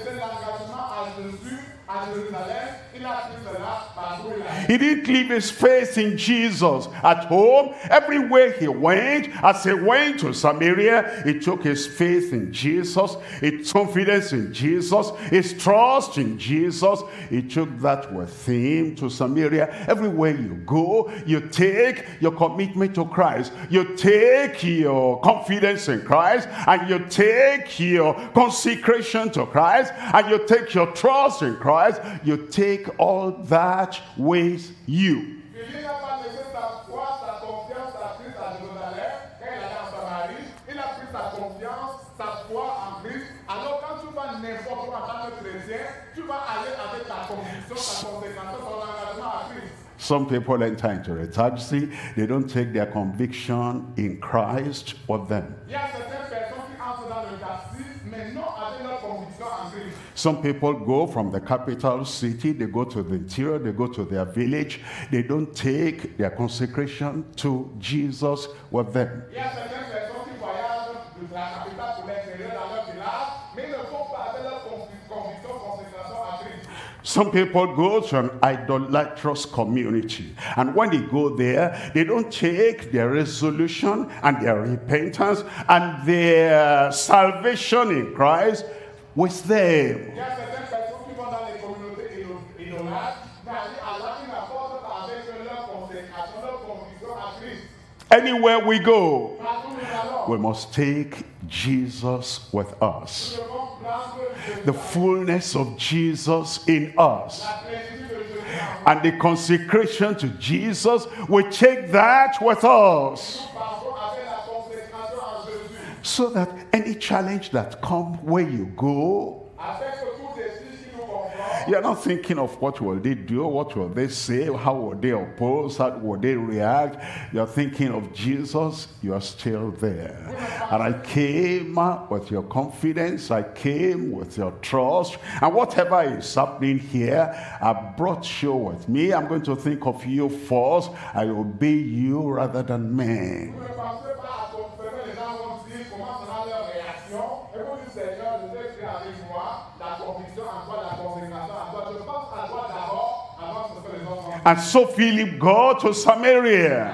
Speaker 1: He didn't leave his faith in Jesus at home. Everywhere he went, as he went to Samaria, he took his faith in Jesus, his confidence in Jesus, his trust in Jesus. He took that with him to Samaria. Everywhere you go, you take your commitment to Christ. You take your confidence in Christ, and you take your consecration to Christ, and you take your trust in Christ. You take all that with you. Some people enter into a taxi, they don't take their conviction in Christ with them. Some people go from the capital city, they go to the interior, they go to their village. They don't take their consecration to Jesus with them.
Speaker 2: Il y a certaines personnes qui voyagent de la capitale pour l'extérieur dans leur village, mais ne font pas avec leur conviction, consécration à Christ.
Speaker 1: Some people go to an idolatrous community, and when they go there, they don't take their resolution and their repentance and their salvation in Christ with them.
Speaker 2: Il y a certaines personnes qui vont dans les communautés idolâtres, mais Allah qui n'apporte pas avec leur consécration, leur conviction à Christ.
Speaker 1: Anywhere we go,
Speaker 2: Partout où nous allons,
Speaker 1: we must take Jesus with us.
Speaker 2: nous devons prendre
Speaker 1: The fullness of Jesus in us.
Speaker 2: la plénitude de Jésus en nous.
Speaker 1: And the consecration to Jesus, we take that with us.
Speaker 2: Partons avec la consécration en Jésus.
Speaker 1: So that any challenge that comes where you go,
Speaker 2: Afin que tout défi qui nous confronte,
Speaker 1: you're not thinking of what will they do, what will they say, how will they oppose, how will they react. You're thinking of Jesus, you are still there. And I came with your confidence, I came with your trust, and whatever is happening here, I brought you with me. I'm going to think of you first. I obey you rather than men.
Speaker 2: vous ne pensez pas à conférer, les gens vont dire comment sera leur réaction. Et vous dites, Seigneur, je sais que avec moi, la conviction en toi, la consécration en toi. Je pense à toi d'abord, avant que ce soit les autres.
Speaker 1: And so Philip go to Samaria,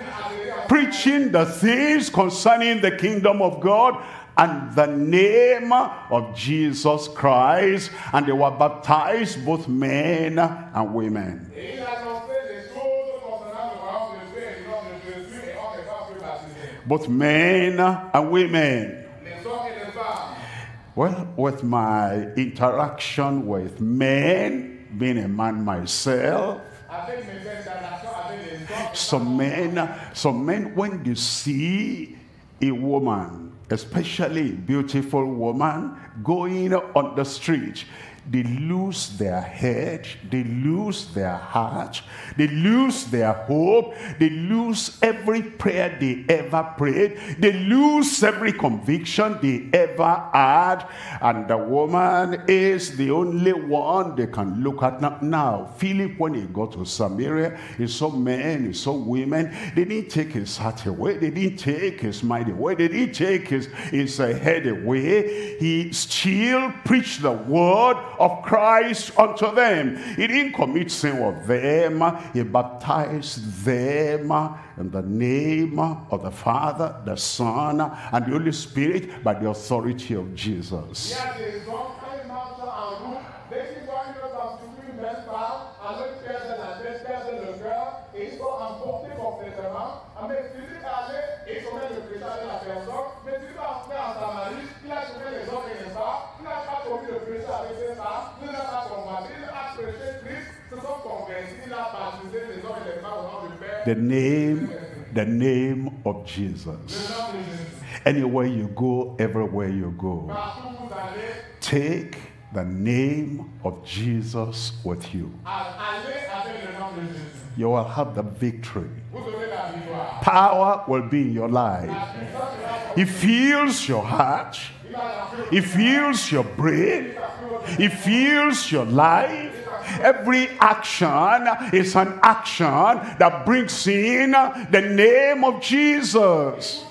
Speaker 1: preaching the things concerning the kingdom of God and the name of Jesus Christ. And they were baptized, both men and women.
Speaker 2: Et il annonçait les choses concernant le royaume de Dieu et le nom de Jésus, et hommes et femmes furent baptisés.
Speaker 1: Both men and women.
Speaker 2: Les hommes et les femmes.
Speaker 1: Well, with my interaction with men, being a man myself,
Speaker 2: Avec mes interactions avec les hommes,
Speaker 1: some men, some men, when you see a woman, especially a beautiful woman, going on the street, they lose their head, they lose their heart, they lose their hope, they lose every prayer they ever prayed, they lose every conviction they ever had, and the woman is the only one they can look at. Now, now Philip, when he got to Samaria, he saw men, he saw women. They didn't take his heart away, they didn't take his mind away, they didn't take his, his uh, head away. He still preached the word of Christ unto them. He didn't commit sin with them. He baptized them in the name of the Father, the Son, and the Holy Spirit by the authority of Jesus.
Speaker 2: il y a des hommes, quand ils marchent en route, dès qu'ils voient une femme souffrir une belle femme, alors ils perdent la tête, perdent le cœur, et ils sont emportés complètement. Mais Philippe allait et commet le péché avec la personne, mais Philippe a fait en Samarie, il a sauvé les hommes et les femmes, il n'a pas commis le péché avec ces femmes, il n'a pas combattu, il a prêché Christ, se sont convertis, il a baptisé les hommes et les femmes au nom du Père.
Speaker 1: The name, the name of Jesus.
Speaker 2: Le nom de Jésus.
Speaker 1: Anywhere you go, everywhere you go,
Speaker 2: Partout où vous allez,
Speaker 1: take the name of Jesus with you.
Speaker 2: allez avec le nom de Jésus.
Speaker 1: You will have the victory.
Speaker 2: Vous aurez la victoire.
Speaker 1: Power will be in your life.
Speaker 2: La puissance sera
Speaker 1: It fills your heart.
Speaker 2: il va la faire.
Speaker 1: It fills your brain. It fills your life. Every action is an action that brings in the name of Jesus.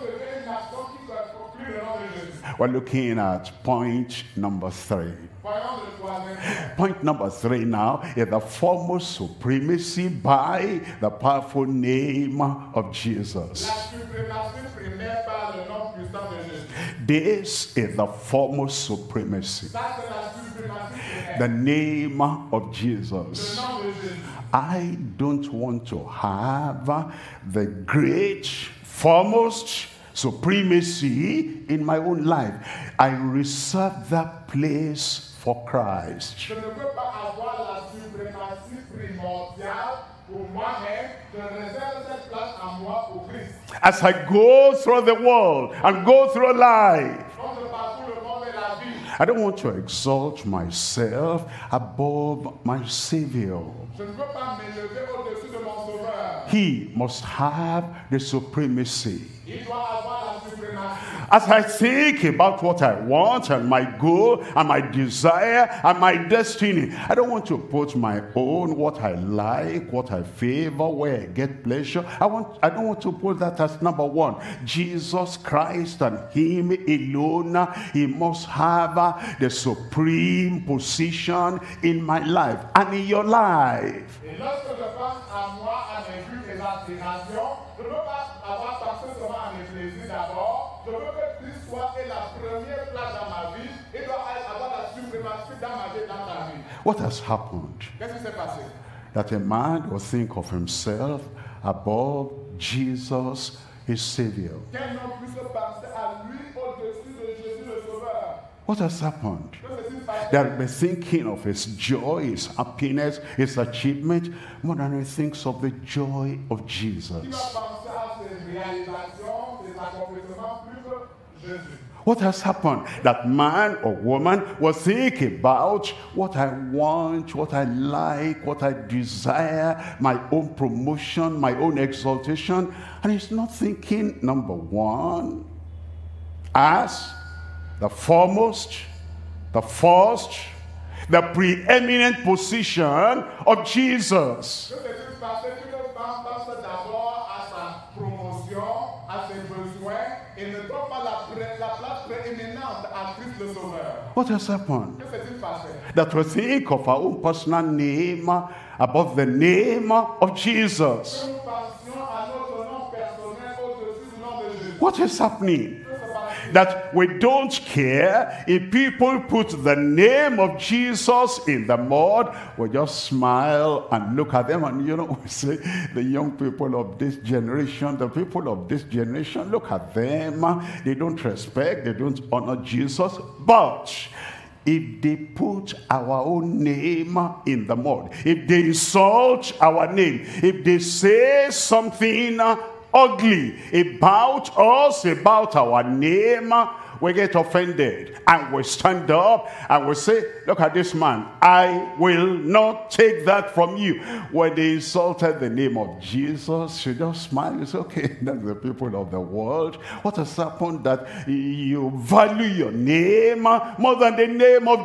Speaker 1: We're looking at point number three. Point number three now is the foremost supremacy by the powerful name of Jesus. This is the foremost supremacy. The name of Jesus. I don't want to have the great foremost supremacy in my own life. I reserve that place for Christ.
Speaker 2: Je ne peux pas avoir la suprématie primordiale pour moi-même. Je réserve cette place à moi pour Christ.
Speaker 1: As I go through the world and go through life,
Speaker 2: Quand je parcours le monde et la vie,
Speaker 1: I don't want to exalt myself above my Savior.
Speaker 2: je ne veux pas m'élever au-dessus de mon Sauveur.
Speaker 1: He must have the supremacy.
Speaker 2: Il doit avoir la suprématie.
Speaker 1: As I think about what I want and my goal and my desire and my destiny, I don't want to put my own, what I like, what I favor, where I get pleasure. I want. I don't want to put that as number one. Jesus Christ and him alone, he must have uh, the supreme position in my life and in your life.
Speaker 2: Et lorsque je pense à moi, à mes buts et aspirations, je ne veux pas avoir pensé seulement à mes plaisirs d'abord. Je veux que Christ soit et la première place dans ma vie. Il doit avoir la suprématie dans ma vie, dans ta vie.
Speaker 1: What has happened?
Speaker 2: Qu'est-ce qui s'est passé?
Speaker 1: That a man will think of himself above Jesus, his Savior.
Speaker 2: Qu'un homme puisse penser à lui au-dessus de Jésus le Sauveur.
Speaker 1: What has happened?
Speaker 2: Que s'est-il passé?
Speaker 1: That be thinking of his joy, his happiness, his achievement, more than he thinks of the joy of
Speaker 2: Il va
Speaker 1: Jesus.
Speaker 2: penser à ses réalisations, ses accomplissements plus que Jésus.
Speaker 1: What has happened? That man or woman will think about what I want, what I like, what I desire, my own promotion, my own exaltation, and he's not thinking, number one, as the foremost, the first, the preeminent position of Jesus.
Speaker 2: Que s'est-il passé? Qu'une femme pense d'abord à sa promotion, à ses besoins, et ne donne pas la, pré- la place prééminente à Christ le Sauveur.
Speaker 1: What has happened?
Speaker 2: Que s'est-il passé?
Speaker 1: That we think of our own personal name above the name of Jesus.
Speaker 2: Que nous pensions à notre nom personnel au-dessus du nom de Jésus.
Speaker 1: What is happening?
Speaker 2: Que se passe-t-il?
Speaker 1: That we don't care if people put the name of Jesus in the mud. We just smile and look at them, and you know, we say, the young people of this generation, the people of this generation, look at them. They don't respect, they don't honor Jesus. But if they put our own name in the mud, if they insult our name, if they say something ugly about us, about our name, we get offended and we stand up and we say, look at this man, I will not take that from you. When they insulted the name of Jesus, you just smile. It's okay, that's the people of the world. What has happened that you value your name more than the name of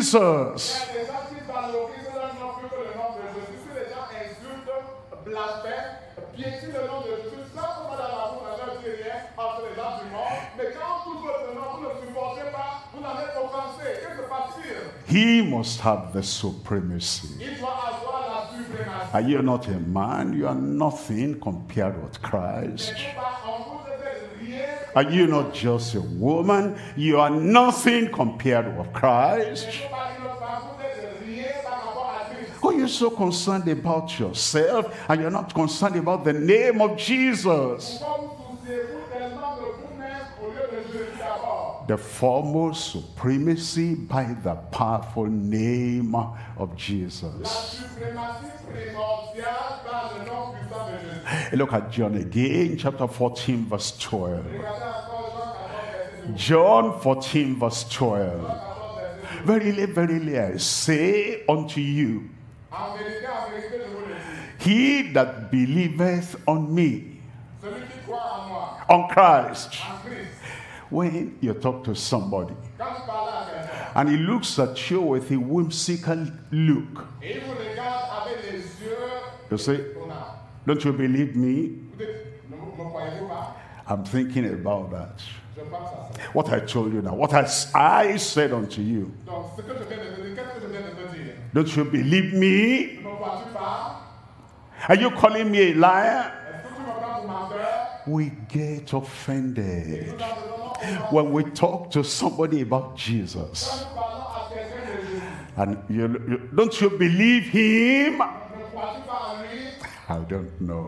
Speaker 1: Jesus?
Speaker 2: Il y a des gens qui valorisent leur nom plus que le nom de Jésus. Si les gens insultent, blasphèment, piétinent le nom de Jésus, sans qu'on dans la bouche, on ne dit rien entre les gens du monde. Mais quand on touche votre nom, vous ne supportez pas, vous en êtes offensé. Que se passe-t-il?
Speaker 1: He must have the supremacy.
Speaker 2: Il doit avoir la suprématie.
Speaker 1: Are you not a man? You are nothing compared with Christ.
Speaker 2: C'est pas en vous de rien.
Speaker 1: Are you not just a woman? You are nothing compared with Christ.
Speaker 2: C'est pas une femme, vous êtes rien par rapport à Christ.
Speaker 1: Oh, you're so concerned about yourself and you're not concerned about the name of Jesus.
Speaker 2: Pourquoi vous souciez-vous tellement de vous-même au lieu de Jésus d'abord?
Speaker 1: The foremost supremacy by the powerful name of
Speaker 2: La
Speaker 1: Jesus.
Speaker 2: suprématie primordiale par le nom puissant de Jésus.
Speaker 1: Hey, look at John again, chapter fourteen, verse twelve.
Speaker 2: Regardez encore Jean quatorze, verset douze.
Speaker 1: John fourteen, verse twelve.
Speaker 2: quatorze, verset douze.
Speaker 1: Verily, verily, I say unto you,
Speaker 2: En vérité, en vérité, je vous le dis.
Speaker 1: he that believeth on me,
Speaker 2: Celui qui croit en moi,
Speaker 1: on Christ,
Speaker 2: en Christ,
Speaker 1: when you talk to somebody
Speaker 2: quand vous parlez à quelqu'un,
Speaker 1: and he looks at you with a whimsical look,
Speaker 2: et il vous regarde avec les yeux
Speaker 1: you say,
Speaker 2: étonnants.
Speaker 1: don't you believe me?
Speaker 2: Vous dites, ne me croyez-vous pas?
Speaker 1: I'm thinking about that.
Speaker 2: Je pense à ça.
Speaker 1: What I told you now, what I, I said unto you.
Speaker 2: Donc, ce que je viens de te dire, qu'est-ce que je viens de te dire?
Speaker 1: Don't you believe me?
Speaker 2: Ne me crois-tu pas?
Speaker 1: Are you calling me a liar?
Speaker 2: Est-ce que tu me prends pour menteur?
Speaker 1: We get offended
Speaker 2: Nous en devenons offensés.
Speaker 1: when we talk to somebody about Jesus.
Speaker 2: Quand nous parlons à quelqu'un de Jésus,
Speaker 1: And you, you, don't you believe him?
Speaker 2: ne crois-tu pas en lui?
Speaker 1: I don't know.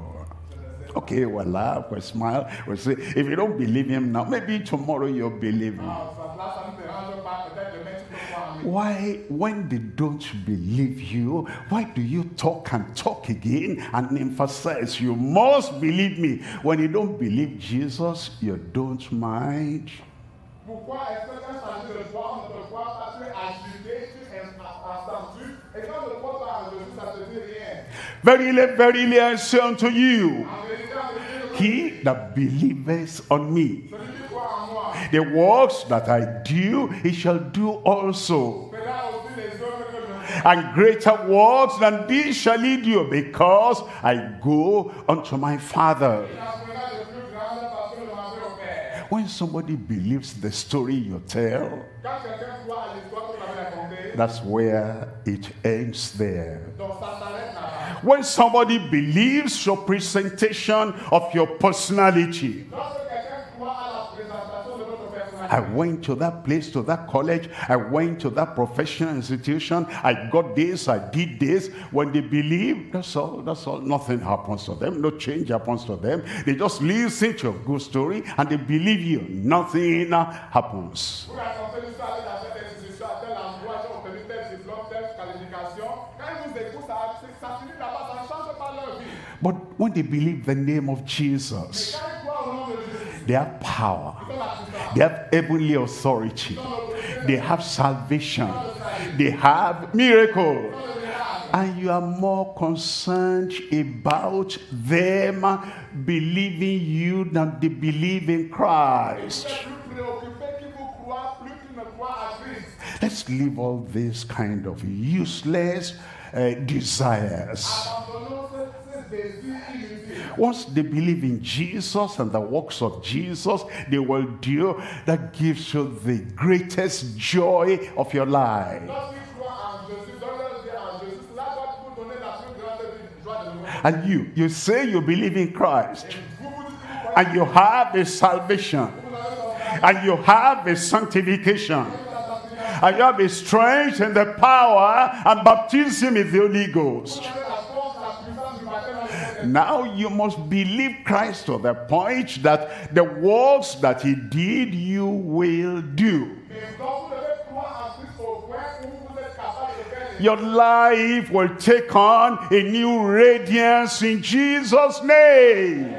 Speaker 1: Okay, we'll laugh, we'll smile, we'll say, if you don't believe him now, maybe tomorrow you'll believe him.
Speaker 2: Ah, ça, là, ça ne te dérange pas. Peut-être demain, tu peux croire en lui.
Speaker 1: Why, when they don't believe you, why do you talk and talk again and emphasize you must believe me? When you don't believe Jesus, you don't mind.
Speaker 2: Pourquoi est-ce que quand il s'agit de toi, on ne te croit pas, tu es agité, tu es accentué, et quand on ne croit pas en Jésus, ça ne te dit rien.
Speaker 1: Verily, verily, I say unto you,
Speaker 2: En vérité, en vérité, je vous dis,
Speaker 1: he that believeth on me,
Speaker 2: celui qui croit en
Speaker 1: The works that I do, he shall do also.
Speaker 2: fera aussi les œuvres que je fais.
Speaker 1: And greater works than these shall he do, because I go unto my Father.
Speaker 2: Il en fera de plus grandes parce que je m'en vais au Père.
Speaker 1: When somebody believes the story you tell,
Speaker 2: Quand quelqu'un croit à l'histoire que vous avez racontée,
Speaker 1: that's where it ends there.
Speaker 2: donc ça s'arrête là-bas.
Speaker 1: When somebody believes your presentation of your personality,
Speaker 2: Lorsque quelqu'un croit à la présentation de votre personnalité,
Speaker 1: I went to that place, to that college, I went to that professional institution, I got this, I did this. When they believe, that's all, that's all. Nothing happens to them, no change happens to them. They just listen to a good story and they believe you. Nothing happens.
Speaker 2: vous racontez l'histoire dans cette institution, à tel endroit, j'ai obtenu tel diplôme, telle qualification. Quand ils vous écoutent, ça, ça finit là-bas, ça ne change pas leur vie.
Speaker 1: But when they believe the name of
Speaker 2: Mais
Speaker 1: Jesus,
Speaker 2: quand ils croient au nom de Jésus,
Speaker 1: they have power,
Speaker 2: ils ont la puissance.
Speaker 1: they have heavenly authority, they have salvation, they have miracles. And you are more concerned about them believing you than they believe in Christ.
Speaker 2: Vous êtes plus préoccupé qu'ils vous croient, plus qu'ils ne croient à Christ.
Speaker 1: Let's leave all these kind of useless uh, desires.
Speaker 2: Abandonnons ces, ces désirs inutiles.
Speaker 1: Once they believe in Jesus and the works of Jesus, they will do. That gives you the greatest joy of your life.
Speaker 2: Lorsqu'ils croient en Jésus, donnent leur vie en Jésus, cela doit vous donner la plus grande joie de vous.
Speaker 1: And you, you say you believe in Christ,
Speaker 2: Vous vous dites que vous croyez
Speaker 1: and you have a salvation, and you have a sanctification, and you have a strength and the power and baptism in the Holy Ghost.
Speaker 2: avez la force, la puissance du baptême dans le Saint-Esprit.
Speaker 1: Now you must believe Christ to the point that the works that he did, you will do.
Speaker 2: Et donc vous devez croire en Christ au point où vous êtes capable de faire les
Speaker 1: Your life will take on a new radiance in Jesus' name.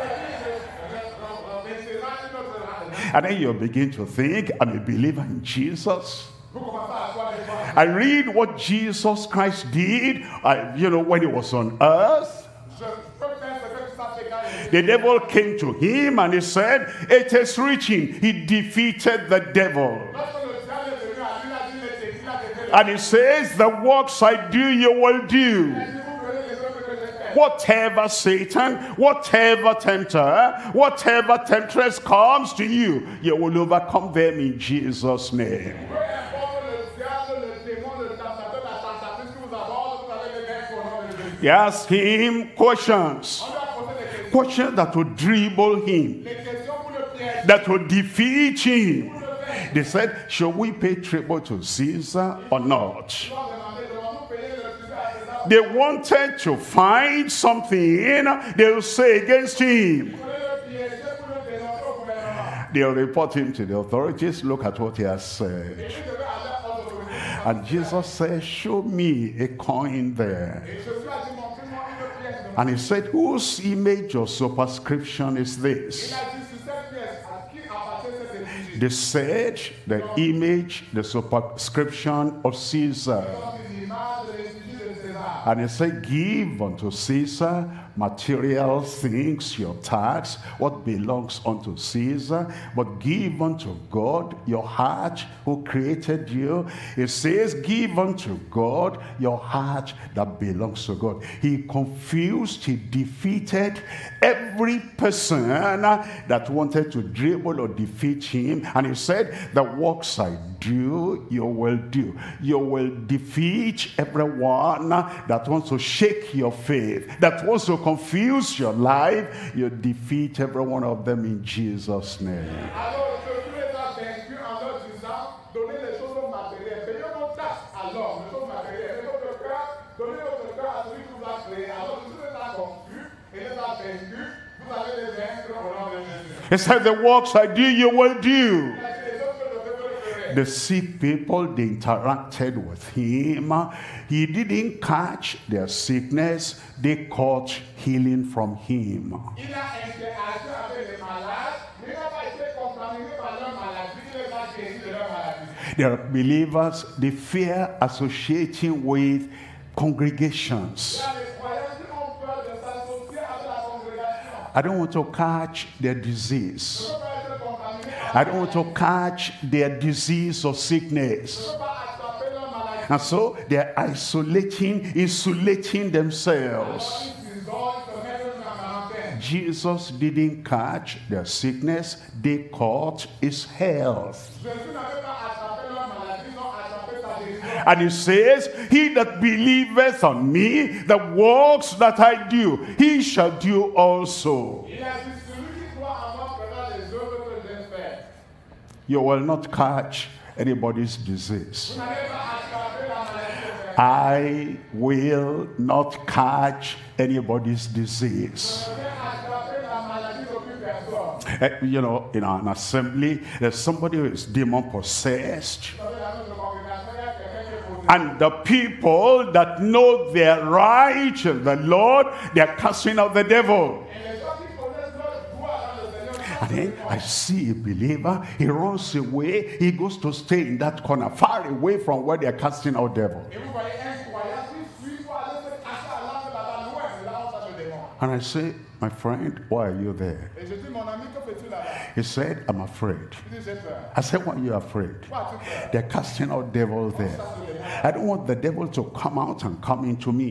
Speaker 1: And then you begin to think, I'm a believer in Jesus.
Speaker 2: Vous commencez à croire les fois.
Speaker 1: I read what Jesus Christ did, uh, you know, when he was on earth.
Speaker 2: Je peux faire ce que ça fait quand il est.
Speaker 1: The devil came to him and he said, it is written, he defeated the devil.
Speaker 2: Lorsque le diable est venu à lui, il a dit, il est écrit, il a défait.
Speaker 1: And he says, the works I do, you will do.
Speaker 2: Si vous prenez les œuvres que j'ai faites,
Speaker 1: Whatever Satan, whatever tempter, whatever temptress comes to you, you will overcome them in Jesus' name.
Speaker 2: peu importe le diable, le démon, le tentateur, la tentatrice qui vous aborde, vous allez les vaincre au nom de Jésus.
Speaker 1: He asked him questions,
Speaker 2: On lui a posé des questions.
Speaker 1: questions that would dribble him,
Speaker 2: Les questions pour le piège.
Speaker 1: that would defeat him. They said, should we pay tribute to Caesar or not?
Speaker 2: Ils ont demandé, devons-nous payer le tribut à César?
Speaker 1: They wanted to find something they'll say against him.
Speaker 2: Vous voulez le piéger pour le dénoncer au gouvernement.
Speaker 1: They'll report him to the authorities. Look at what he has said.
Speaker 2: Et puis, devez aller aux autorités.
Speaker 1: And Jesus said, show me a coin there.
Speaker 2: Et Jésus a dit, montrez-moi une pièce de
Speaker 1: And he said, whose image or superscription is
Speaker 2: Il
Speaker 1: this?
Speaker 2: a dit, sur cette pièce, à qui appartient cette effigie?
Speaker 1: They said, the image, the superscription of Caesar.
Speaker 2: C'est l'image de l'effigie de César.
Speaker 1: And he said, give unto Caesar material things, your tax, what belongs unto Caesar, but give unto God your heart who created you. It says, give unto God your heart that belongs to God. He confused, he defeated every person that wanted to dribble or defeat him. And he said, the works I do, you will do. You will defeat everyone that wants to shake your faith, that wants to confuse your life. You defeat every one of them in Jesus' name.
Speaker 2: Alors, Jésus les a vaincus en leur disant, donnez les choses matérielles, payez vos taxes à l'homme, les choses matérielles, et votre cœur, donnez votre cœur à celui qui vous a créé. Alors, Jésus les a confus et les a vaincus. Vous allez les vaincre au nom de Jésus.
Speaker 1: He said, the works I do, you will do.
Speaker 2: Il a dit, les autres que je fais, vous le ferez.
Speaker 1: The sick people, they interacted with him. He didn't catch their sickness. They caught healing from him.
Speaker 2: Il a interagi avec les malades, mais il n'a pas été contaminé par leur maladie, il les a guéris de leur maladie.
Speaker 1: There are believers, they fear associating with congregations.
Speaker 2: Il y a des croyants qui ont peur de s'associer avec la congrégation.
Speaker 1: I don't want to catch their
Speaker 2: Je
Speaker 1: disease.
Speaker 2: ne veux pas être
Speaker 1: I don't want to catch their disease or sickness. And so they're isolating, insulating themselves. Jesus didn't catch their sickness, they caught his health. And he says, he that believeth on me, the works that I do, he shall do also. You will not catch anybody's disease. I will not catch anybody's disease. Uh, you know, in an assembly, there's somebody who is demon possessed. And the people that know their right, the Lord, they're casting out the devil. And then I see a believer, he runs away, he goes to stay in that corner, far away from where they're casting out devil. And I say, my friend, why are you there? He said, I'm afraid. I said, why are you afraid? They're casting out devil there. I don't want the devil to come out and come into me.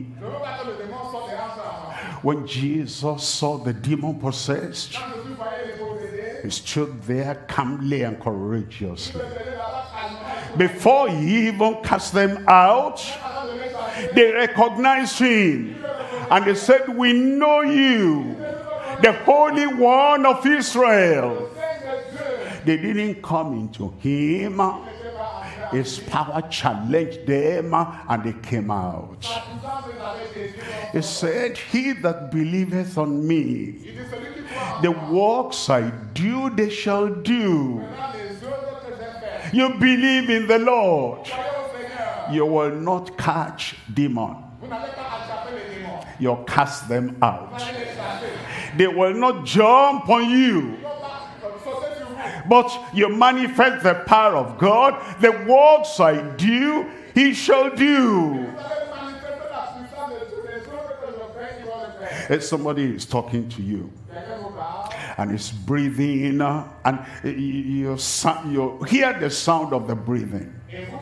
Speaker 1: When Jesus saw the demon possessed, he stood there calmly and courageously. Before he even cast them out, they recognized him. And they said, we know you, the Holy One of Israel. They didn't come into him. His power challenged them and they came out. He said, he that believeth on me, the works I do, they shall do. You believe in the Lord, you will not catch demon. You'll cast them out. They will not jump on you, but you manifest the power of God. The works I do, he shall do. If somebody is talking to you and is breathing, and you, you, you hear the sound of the breathing,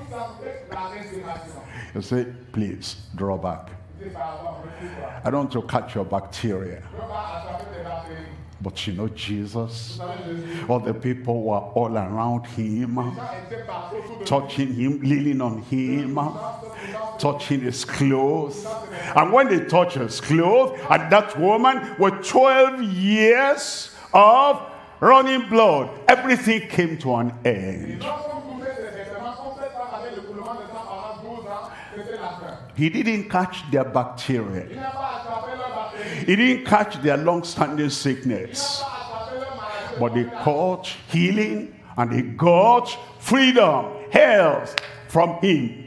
Speaker 1: you say, please draw back. I don't want to catch your bacteria. But you know Jesus, all the people were all around him, touching him, leaning on him, touching his clothes. And when they touched his clothes, and that woman with twelve years of running blood, everything came to an end. He didn't catch their bacteria. He didn't catch their long-standing sickness. But they caught healing and they got freedom, health from him.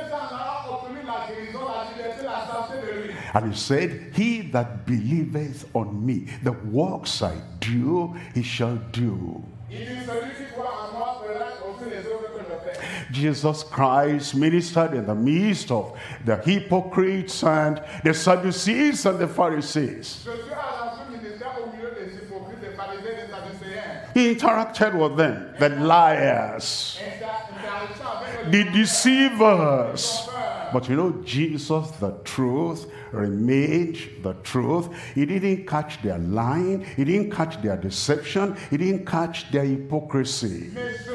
Speaker 1: And he said, he that believeth on me, the works I do, he shall do. Jesus Christ ministered in the midst of the hypocrites and the Sadducees and the Pharisees. He interacted with them, the liars, the deceivers. But you know, Jesus, the truth, remained the truth. He didn't catch their lying. He didn't catch their deception. He didn't catch their hypocrisy.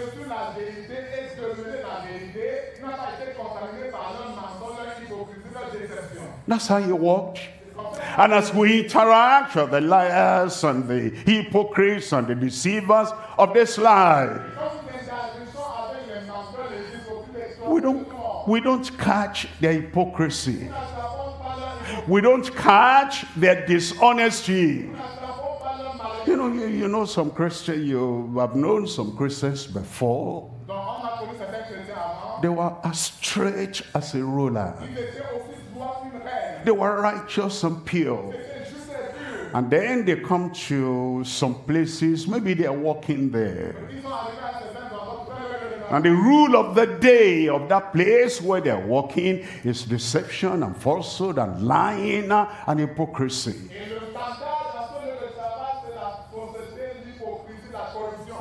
Speaker 1: That's how he walked. And as we interact with the liars and the hypocrites and the deceivers of this life, we don't, we don't catch their hypocrisy. We don't catch their dishonesty. You know, you, you know some Christians, you have known some Christians before. They were as straight as a ruler. They were righteous and pure. And then they come to some places, maybe they are walking there. And the rule of the day of that place where they're walking is deception and falsehood and lying and hypocrisy.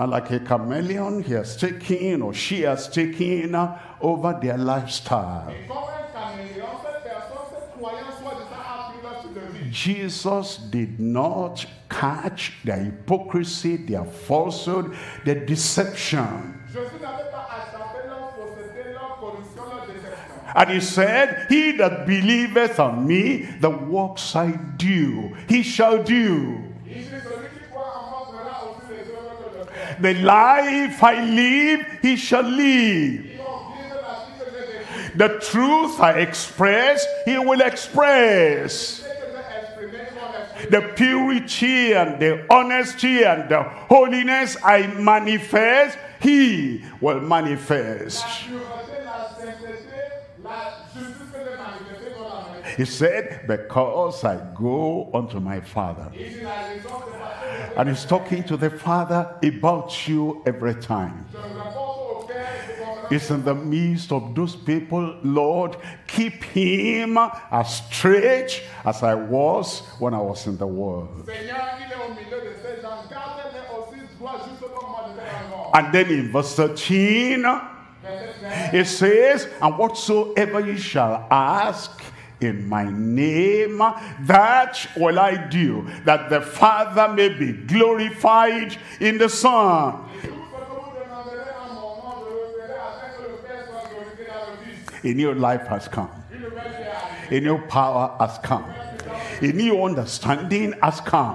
Speaker 1: And like a chameleon, he has taken or she has taken uh, over their lifestyle.
Speaker 2: Et comme un caméléon, cette personne, cette croyance, soi-disant, a pris leur style de vie.
Speaker 1: Jesus did not catch their hypocrisy, their falsehood, their deception.
Speaker 2: Jésus n'avait pas attrapé leur fausseté, leur corruption, leur déception.
Speaker 1: And he said, he that believeth on me, the works I do, he shall do.
Speaker 2: Il dit, celui qui croit en moi fera aussi les œuvres que je fais.
Speaker 1: The life I live, he shall live.
Speaker 2: Ils vont vivre la vie que j'ai vécue.
Speaker 1: The truth I express, he will express.
Speaker 2: Ce que j'ai exprimé, ils vont l'exprimer.
Speaker 1: The purity and the honesty and the holiness I manifest, he will manifest.
Speaker 2: La pureté, la sainteté, la justice que j'ai manifestée dans la manifester.
Speaker 1: He said, because I go unto my Father.
Speaker 2: Il dit, la raison, c'est parce que
Speaker 1: And he's talking to the Father about you every time.
Speaker 2: je me rapporte au Père et je comprends.
Speaker 1: It's in the midst of those people, Lord, keep him as straight as I was when I was in the world.
Speaker 2: Seigneur, il est au milieu de ces gens. Garde-les aussi droit juste comme moi j'étais dans le monde.
Speaker 1: And then in verse thirteen,
Speaker 2: Verset treize.
Speaker 1: it says, and whatsoever you shall ask in my name, that will I do, that the Father may be glorified in the Son.
Speaker 2: Tout ce que vous demanderez en mon nom, je le ferai afin que le Père soit glorifié dans le Fils.
Speaker 1: A new life has come.
Speaker 2: Une nouvelle vie est arrivée.
Speaker 1: A new power has come. A new understanding has come.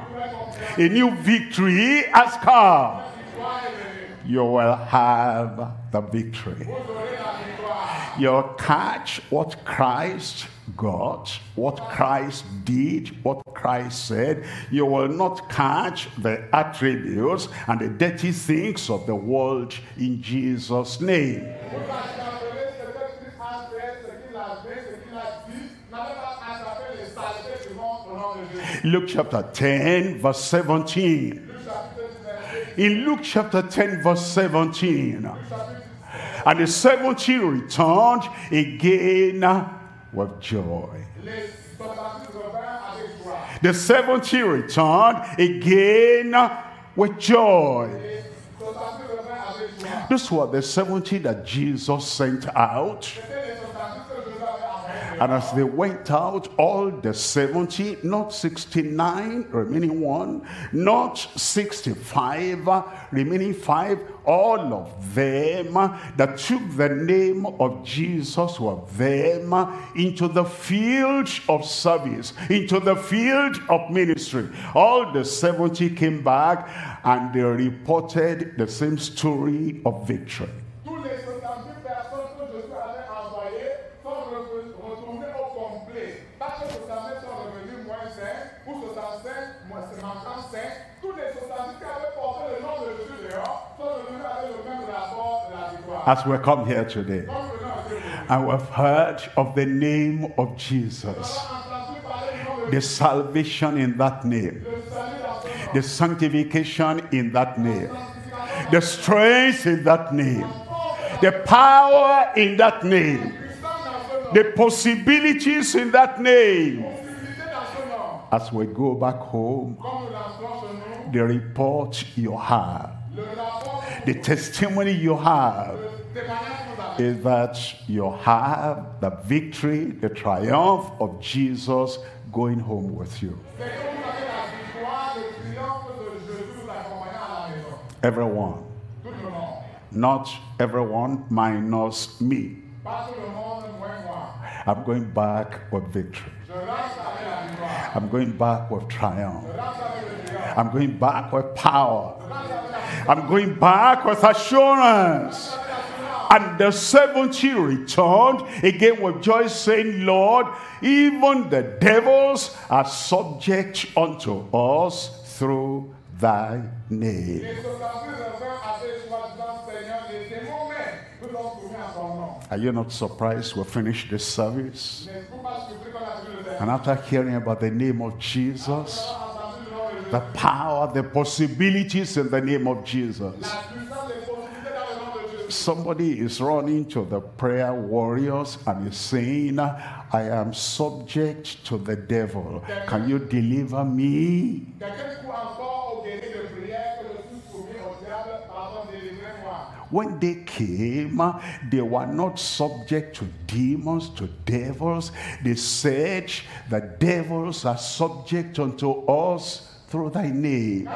Speaker 1: A new victory has come.
Speaker 2: Victoire est venue.
Speaker 1: You will have the victory.
Speaker 2: Vous aurez la victoire.
Speaker 1: You'll catch what Christ got, what Christ did, what Christ said. You will not catch the attributes and the dirty things of the world in Jesus' name.
Speaker 2: Vous attraperez ce que Christ a fait, ce qu'il a fait, ce qu'il a dit. N'allez pas attraper les saletés du monde au nom de Jésus.
Speaker 1: Luke chapter ten, verse seventeen.
Speaker 2: Luc chapitre dix-sept.
Speaker 1: In Luke chapter ten, verse seventeen,
Speaker 2: Luc chapitre dix-sept.
Speaker 1: and the seventy returned again with joy.
Speaker 2: Les soixante-dix revinrent avec joie.
Speaker 1: The seventy returned again with joy.
Speaker 2: Les soixante-dix revinrent avec joie.
Speaker 1: These were the seventy that Jesus sent out.
Speaker 2: C'était les soixante-dix que Jésus avait envoyés.
Speaker 1: And as they went out, all the seventy, not sixty-nine, remaining one, not sixty-five, remaining five, all of them that took the name of Jesus were them into the field of service, into the field of ministry. All the seventy came back and they reported the same story of victory.
Speaker 2: Tous les soixante-dix personnes que Jésus avait envoyées sont reven- retournées au complet. Pas que soixante-dix sont revenus moins cinq, ou soixante-cinq, moins manquant cinq. Tous les soixante-dix qui avaient porté le nom de Jésus dehors sont revenus avec le même rapport de la victoire.
Speaker 1: As we come here today,
Speaker 2: Comme le nom de Jésus.
Speaker 1: and we've heard of the name of Jesus,
Speaker 2: On a entendu parler du nom de
Speaker 1: the
Speaker 2: Jésus,
Speaker 1: salvation in that name,
Speaker 2: le salut dans son nom,
Speaker 1: the sanctification in that name,
Speaker 2: sanctification,
Speaker 1: the strength in that name, the power in that name,
Speaker 2: puissance dans ce nom,
Speaker 1: the possibilities in that name.
Speaker 2: possibilité dans ce nom.
Speaker 1: As we go back home,
Speaker 2: Comme nous l'entrons chez nous,
Speaker 1: the report you have,
Speaker 2: le rapport,
Speaker 1: the testimony you have,
Speaker 2: le témoignage que vous avez,
Speaker 1: is that you have the victory, the triumph of Jesus going home with you.
Speaker 2: c'est que vous avez la victoire, le triomphe de Jésus vous accompagnant à la maison.
Speaker 1: Everyone,
Speaker 2: Tout le monde.
Speaker 1: not everyone minus me.
Speaker 2: Pas tout le monde, moins moi.
Speaker 1: I'm going back with victory.
Speaker 2: Je rentre avec la victoire.
Speaker 1: I'm going back with triumph.
Speaker 2: Je rentre avec le triomphe.
Speaker 1: I'm going back with power.
Speaker 2: Je rentre avec la
Speaker 1: I'm going back with assurance. And the seventy returned again with joy, saying, Lord, even the devils are subject unto us through thy name.
Speaker 2: Les soixante-dix revinrent avec joie, disant, Seigneur, les démons même nous ont soumis à ton nom.
Speaker 1: Are you not surprised we finished this service?
Speaker 2: N'êtes-vous pas surpris qu'on a fini le service?
Speaker 1: And after hearing about the name of Jesus,
Speaker 2: On a entendu le nom de Jésus.
Speaker 1: the power, the possibilities in the name of Jesus,
Speaker 2: La puissance des possibilités dans le nom de Jésus.
Speaker 1: somebody is running to the prayer warriors and is saying, I am subject to the devil. Can you deliver me?
Speaker 2: Quelqu'un court encore au guéri de prière que je suis soumis au diable par
Speaker 1: when they came, they were not subject to demons, to devils. They said, the devils are subject unto us through thy name.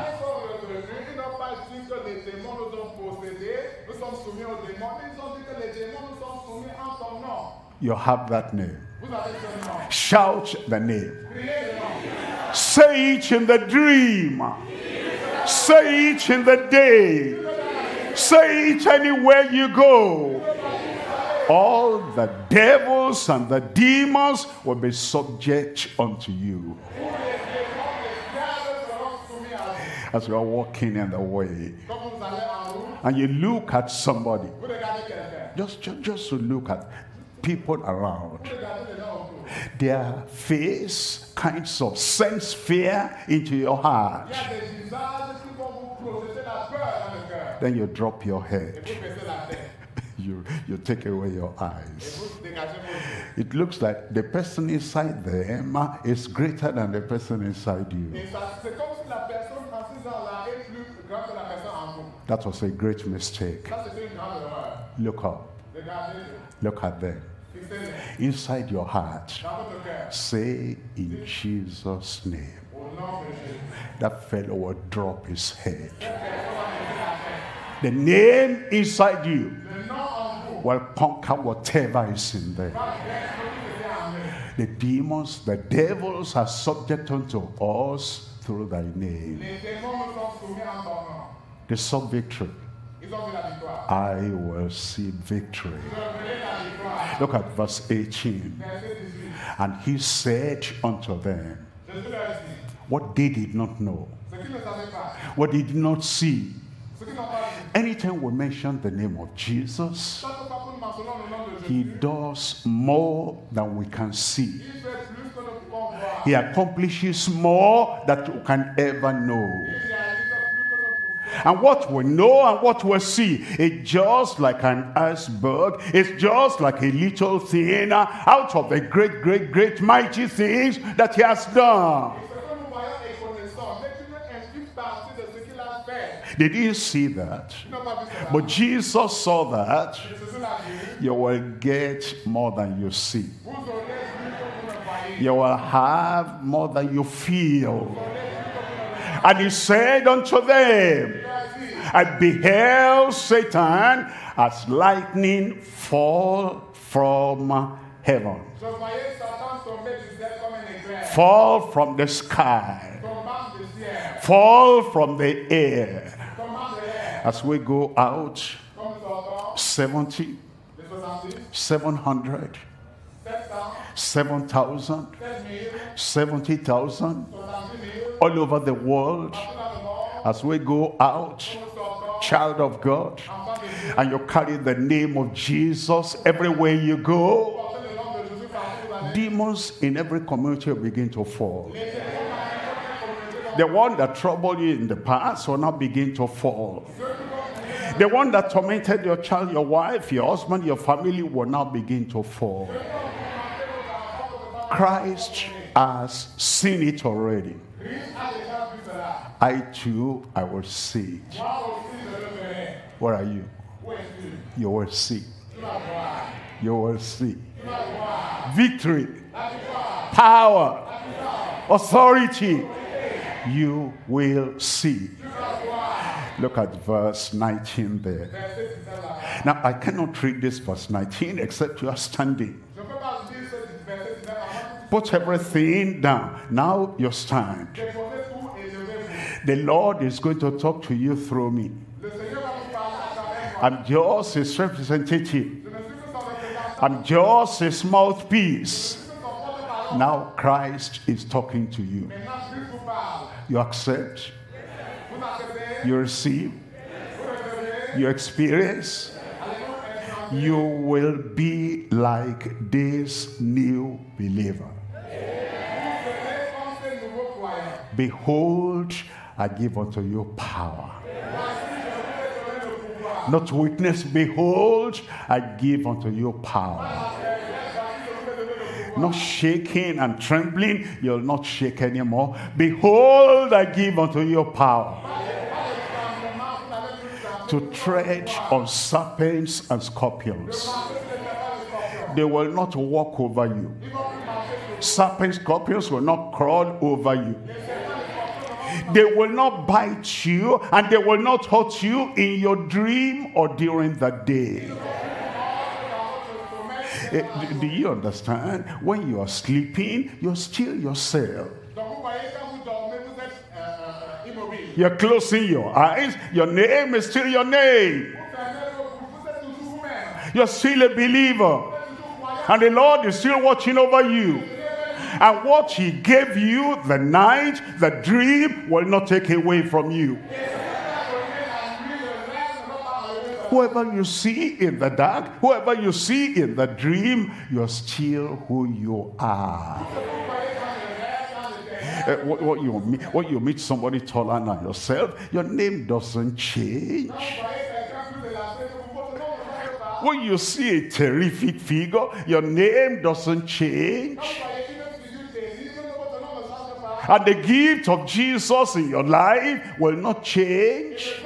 Speaker 1: You have that name. Shout the name. Say it in the dream. Say it in the day. Say it anywhere you go. All the devils and the demons will be subject unto you. As you are walking in the way, and you look at somebody, just, just, just to look at people around, their face kinds of sense fear into your heart. Then you drop your head. you, you take away your eyes. It looks like the person inside them is greater than the person inside you. That was a great mistake. Look up. Look at them. Inside your heart, say, in Jesus' name. That fellow will drop his head. The name inside you will conquer whatever is in there. The demons, the devils are subject unto us through thy name. They saw victory. I will see victory. Look at verse eighteen. And he said unto them, what they did not know, what they did not see. Anytime we mention the name of Jesus, he does more than we can see. He accomplishes more than we can ever know. And what we know and what we see is just like an iceberg. It's just like a little thing out of the great, great, great mighty things that he has done. They didn't see that. But Jesus saw that. You will get more than you see. You will have more than you feel. And he said unto them, I beheld Satan as lightning fall from heaven. Fall from the sky. Fall from the air. As we go out, seventy, seven hundred, seven thousand, seventy thousand, all over the world. As we go out, child of God, and you carry the name of Jesus everywhere you go, demons in every community will begin to fall. The one that troubled you in the past will now begin to fall. The one that tormented your child, your wife, your husband, your family will now begin to fall. Christ has seen it already. I too, I will see it. Where are you? You will see. You will see. Victory, power, authority. You will see. Look at verse nineteen there. Now, I cannot read this verse nineteen except you are standing. Put everything down. Now you stand. The Lord is going to talk to you through me. I'm just his representative. I'm just his mouthpiece. Now Christ is talking to you. You accept. You receive. You experience. You will be like this new believer. Behold, I give unto you power. Not weakness, behold, I give unto you power. Not shaking and trembling, you'll not shake anymore. Behold, I give unto you power to tread on serpents and scorpions. They will not walk over you. Serpents, scorpions will not crawl over you. They will not bite you, and they will not hurt you in your dream or during the day. Uh, do you understand? When you are sleeping, you're still yourself. You're closing your eyes, your name is still your name. You're still a believer. And the Lord is still watching over you. And what he gave you, the night, the dream, will not take away from you. Whoever you see in the dark, whoever you see in the dream, you're still who you are. Uh, what, what, you meet, what you meet somebody taller than yourself, your name doesn't change. When you see a terrific figure, your name doesn't change. And the gift of Jesus in your life will not change.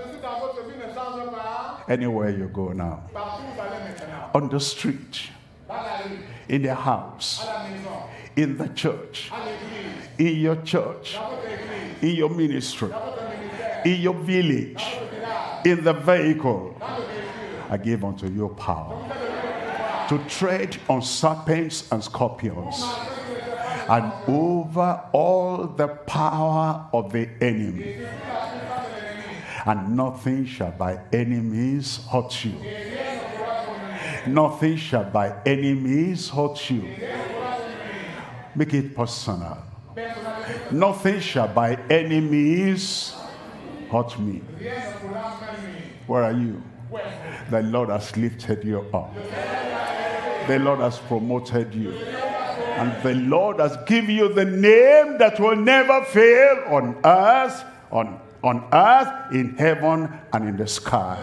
Speaker 1: Anywhere you go now, on the street, in the house, in the church, in your church, in your ministry, in your village, in the vehicle, I give unto you power to tread on serpents and scorpions and over all the power of the enemy, and nothing shall by enemies hurt you. Nothing shall by enemies hurt you. Make it personal. Nothing shall by enemies hurt me. Where are you? The Lord has lifted you up. The Lord has promoted you. And the Lord has given you the name that will never fail on earth, on, on earth, in heaven, and in the sky.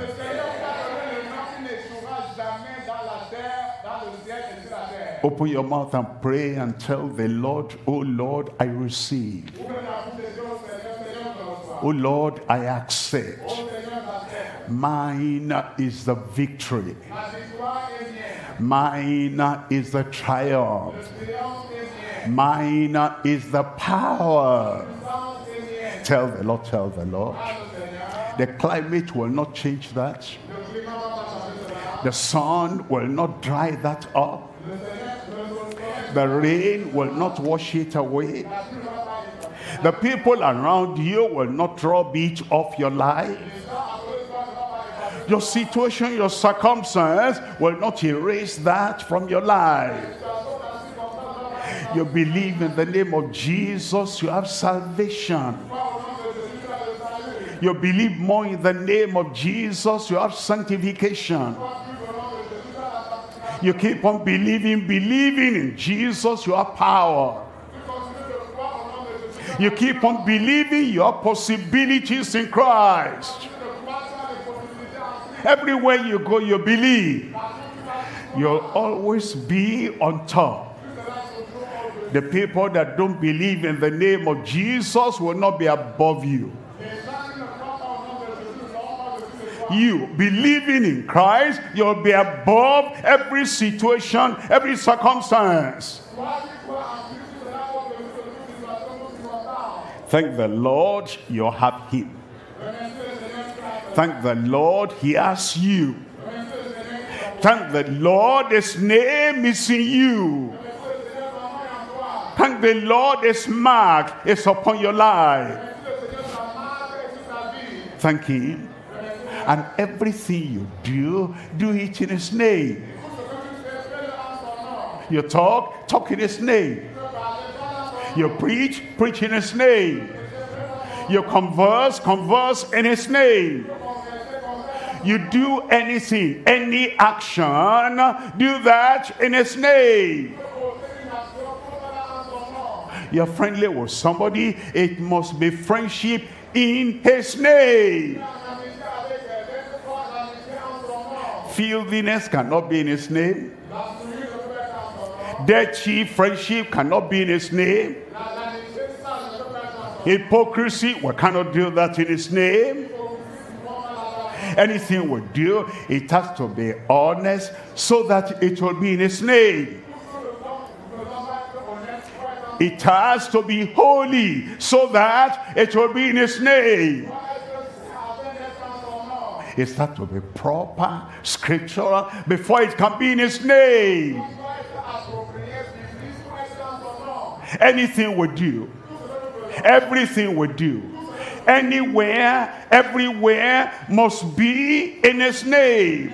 Speaker 1: Open your mouth and pray and tell the Lord, oh Lord, I receive. Oh Lord, I accept. Mine is the victory. Mine is the triumph. Mine is the power. Tell the Lord, tell the Lord. The climate will not change that. The sun will not dry that up. The rain will not wash it away. The people around you will not rob it off your life. Your situation, your circumstance will not erase that from your life. You believe in the name of Jesus, you have salvation. You believe more in the name of Jesus, you have sanctification. You keep on believing, believing in Jesus, you have power. You keep on believing, you have possibilities in Christ. Everywhere you go, you believe. You'll always be on top. The people that don't believe in the name of Jesus will not be above you. You believing in Christ, you'll be above every situation, every circumstance. Thank the Lord you have him. Thank the Lord he has you. Thank the Lord his name is in you. Thank the Lord his mark is upon your life. Thank him. And everything you do, do it in his name. You talk, talk in his name. You preach, preach in his name. You converse, converse in his name. You do anything, any action, do that in his name. You're friendly with somebody, it must be friendship in his name. Filthiness cannot be in his name. Dirty friendship cannot be in his name. Hypocrisy, we cannot do that in his name. Anything we do, it has to be honest so that it will be in his name. It has to be holy so that it will be in his name. It has to be proper, scriptural, before it can be in his name. Anything we do, everything we do, anywhere, everywhere must be in his name.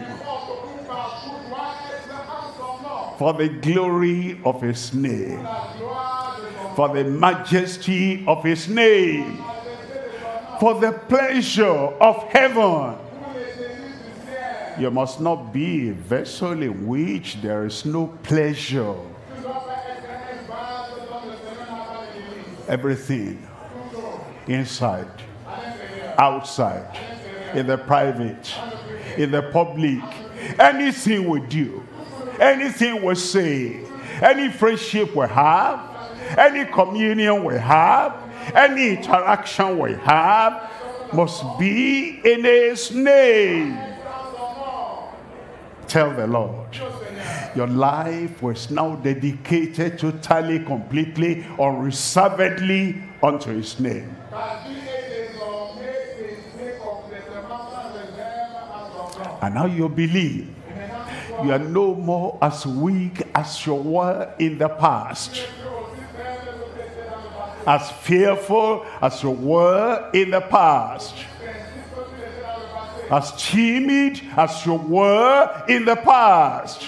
Speaker 1: For the glory of his name. For the majesty of his name. For the pleasure of heaven. You must not be a vessel in which there is no pleasure. Everything, inside, outside, in the private, in the public, anything we do, anything we say, any friendship we have, any communion we have, any interaction we have, must be in his name. Tell the Lord, your life was now dedicated totally, completely, unreservedly unto his name. And now you believe you are no more as weak as you were in the past, as fearful as you were in the past, as timid as you were in the past.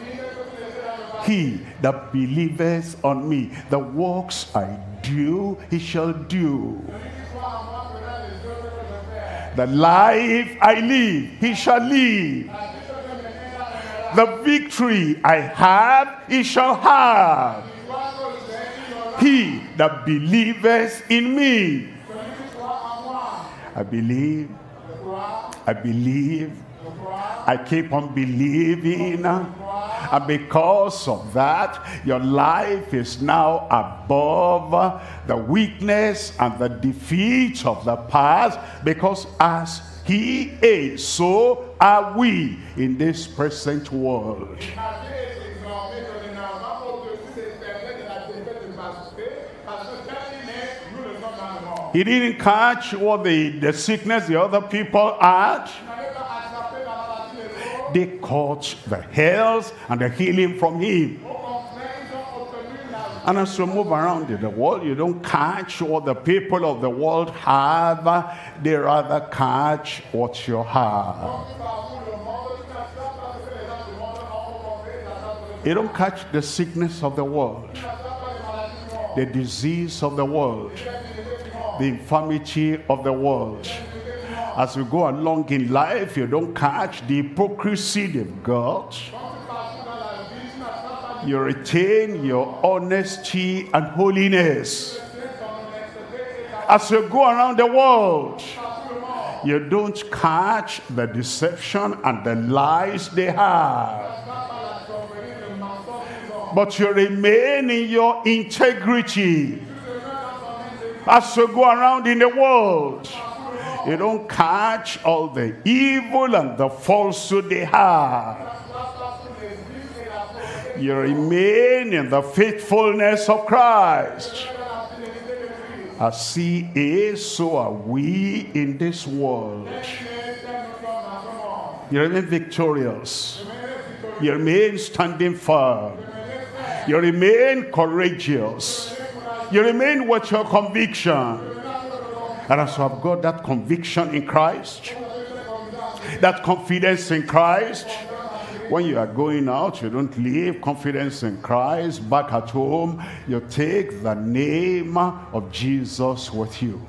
Speaker 1: He that believeth on me, the works I do, he shall do. The life I live, he shall live. The victory I have, he shall have. He that believeth in me. I believe, I believe, I keep on believing. And because of that, your life is now above the weakness and the defeat of the past, because as he is, so are we in this present world. He didn't catch what the, the sickness the other people had. They caught the health and the healing from him. And as you move around in the world, you don't catch what the people of the world have. They rather catch what you have. You don't catch the sickness of the world, the disease of the world, the infirmity of the world. As you go along in life, you don't catch the hypocrisy they've got. You retain your honesty and holiness. As you go around the world, you don't catch the deception and the lies they have. But you remain in your integrity. As you go around in the world, you don't catch all the evil and the falsehood they have. You remain in the faithfulness of Christ. As he is, so are we in this world. You remain victorious. You remain standing firm. You remain courageous. You remain with your conviction. And as you have got that conviction in Christ, that confidence in Christ, when you are going out, you don't leave confidence in Christ. Back at home, you take the name of Jesus with you.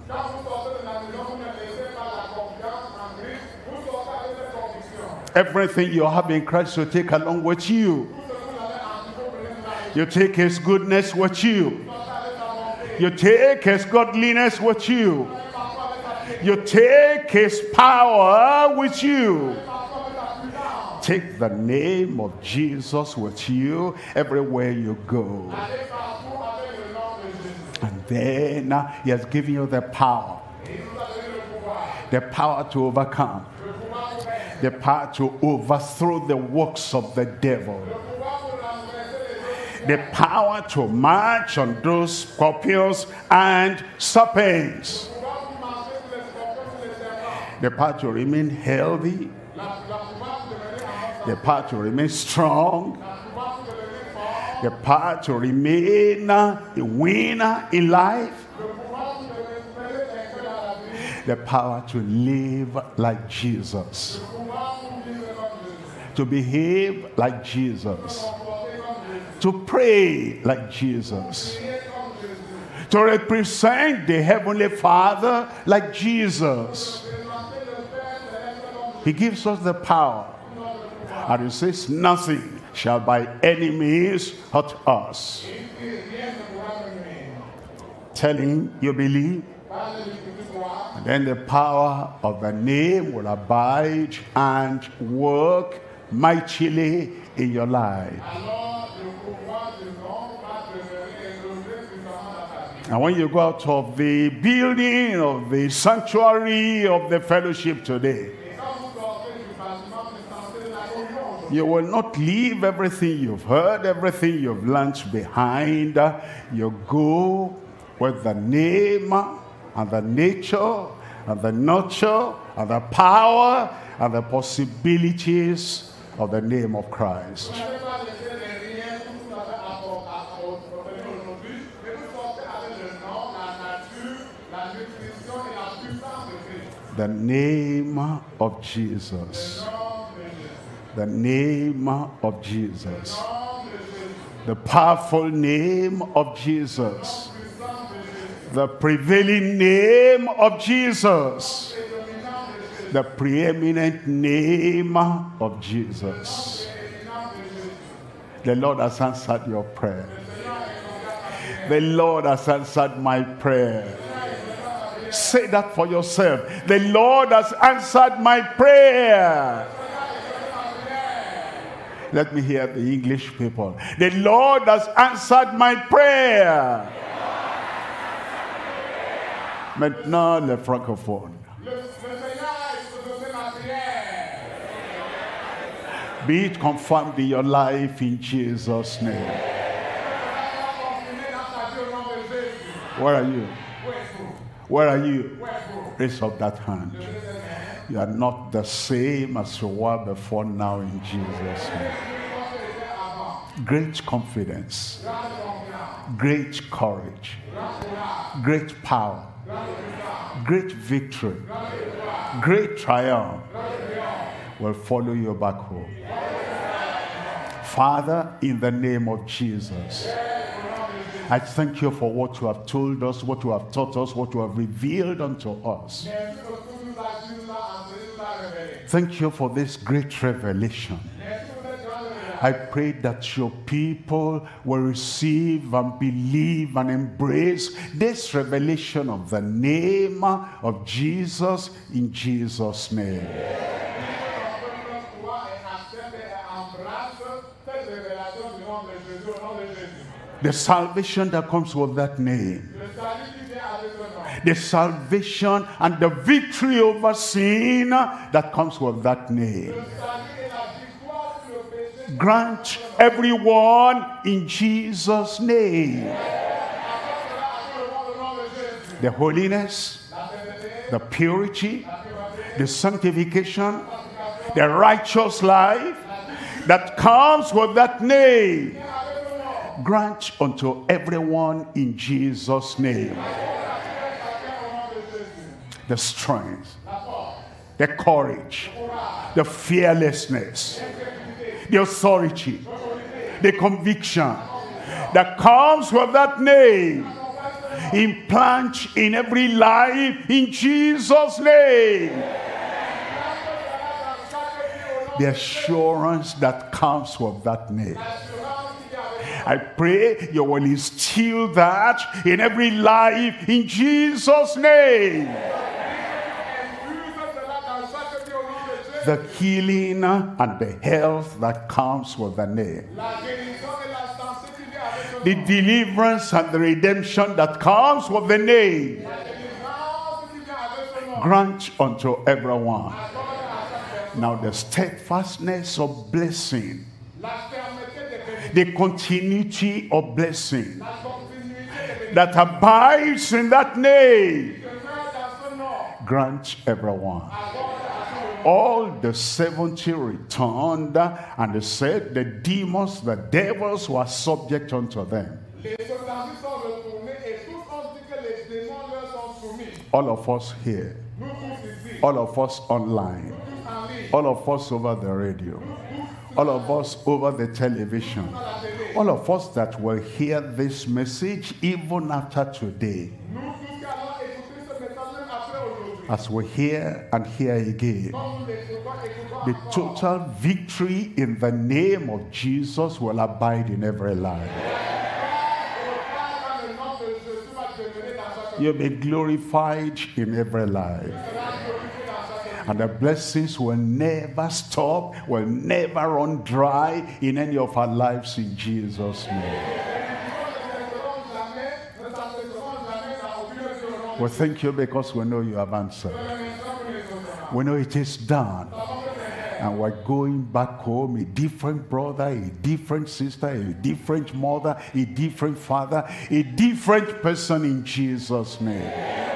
Speaker 1: Everything you have in Christ, you take along with you. You take his goodness with you. You take his godliness with you. You take his power with you. Take the name of Jesus with you everywhere you go. And then uh, he has given you the power. The power to overcome. The power to overthrow the works of the devil. The power to march on those scorpions and serpents. The power to remain healthy. The power to remain strong. The power to remain a winner in life. The power to live like Jesus. To behave like Jesus. To pray like Jesus. To represent the Heavenly Father like Jesus. He gives us the power. And he says, nothing shall by any means hurt us. Tell him you believe. And then the power of the name will abide and work mightily in your life. And when you go out of the building of the sanctuary of the fellowship today, you will not leave everything you've heard, everything you've learned behind. You go with the name and the nature and the nurture and the power and the possibilities of the name of Christ. The name of Jesus. The name of Jesus. The powerful name of Jesus. The prevailing name of Jesus. The preeminent name of Jesus. The Lord has answered your prayer. The Lord has answered my prayer. Say that for yourself. The Lord has answered my prayer. Let me hear the English people. The Lord has answered my prayer. Maintenant, le francophone. Be it confirmed in your life in Jesus' name. Where are you? Where are you? Raise up that hand. You are not the same as you were before now in Jesus' name. Great confidence. Great courage. Great power. Great victory. Great triumph will follow you back home. Father, in the name of Jesus, I thank you for what you have told us, what you have taught us, what you have revealed unto us. Thank you for this great revelation. I pray that your people will receive and believe and embrace this revelation of the name of Jesus in Jesus' name. The salvation that comes with that name. The salvation and the victory over sin that comes with that name. Grant everyone in Jesus' name the holiness, the purity, the sanctification, the righteous life that comes with that name. Grant unto everyone in Jesus' name the strength, the courage, the fearlessness, the authority, the conviction that comes with that name. Implant in every life in Jesus' name the assurance that comes with that name. I pray you will instill that in every life in Jesus' name. The healing and the health that comes with the name. The deliverance and the redemption that comes with the name. Grant unto everyone. Now the steadfastness of blessing,
Speaker 2: la fermeté des bénédictions,
Speaker 1: the continuity of blessing
Speaker 2: la continuité des bénédictions,
Speaker 1: that abides in that name,
Speaker 2: demeure dans ce nom,
Speaker 1: grant everyone.
Speaker 2: accorde à tout le monde.
Speaker 1: All the seventy returned, and they said the demons, the devils were subject unto them.
Speaker 2: Les soixante-dix sont retournés et tous ont dit que les démons leur sont soumis.
Speaker 1: All of us here,
Speaker 2: Nous tous ici,
Speaker 1: all of us online,
Speaker 2: tous en ligne,
Speaker 1: all of us over the radio, all of us over the television,
Speaker 2: à la télé.
Speaker 1: all of us that will hear this message even after today,
Speaker 2: Nous tous qui allons écouter ce message même après aujourd'hui.
Speaker 1: as we hear and hear again,
Speaker 2: Comme nous l'écoutons, écoutons
Speaker 1: the
Speaker 2: encore.
Speaker 1: total victory in the name of Jesus will abide in every life.
Speaker 2: Dans le nom de Jésus va demeurer dans chaque vie.
Speaker 1: You'll be glorified in every life.
Speaker 2: Sera glorifié dans chaque vie.
Speaker 1: And the blessings will never stop, will never run dry in any of our lives in Jesus' name.
Speaker 2: Nous ne cesserons jamais, ne s'empêcherons jamais dans aucune vie au nom de
Speaker 1: We thank you because we know you have answered.
Speaker 2: Jésus.
Speaker 1: We know it is done. And we're going back home, a different brother, a different sister, a different mother, a different father, a different person in Jesus' name.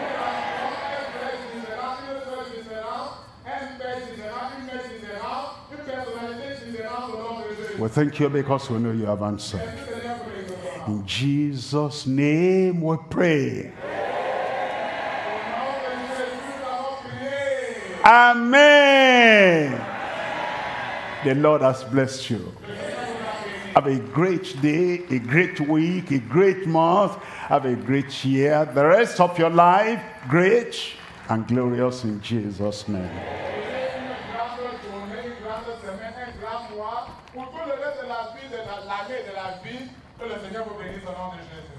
Speaker 1: We thank you because we know you have answered. In Jesus' name we pray. Amen. The Lord has blessed you. Have a great day, a great week, a great month. Have a great year. The rest of your life, great and glorious in Jesus' name.
Speaker 2: Pour tout le reste de la vie, de la- l'année de la vie, que le Seigneur vous bénisse au nom de Jésus.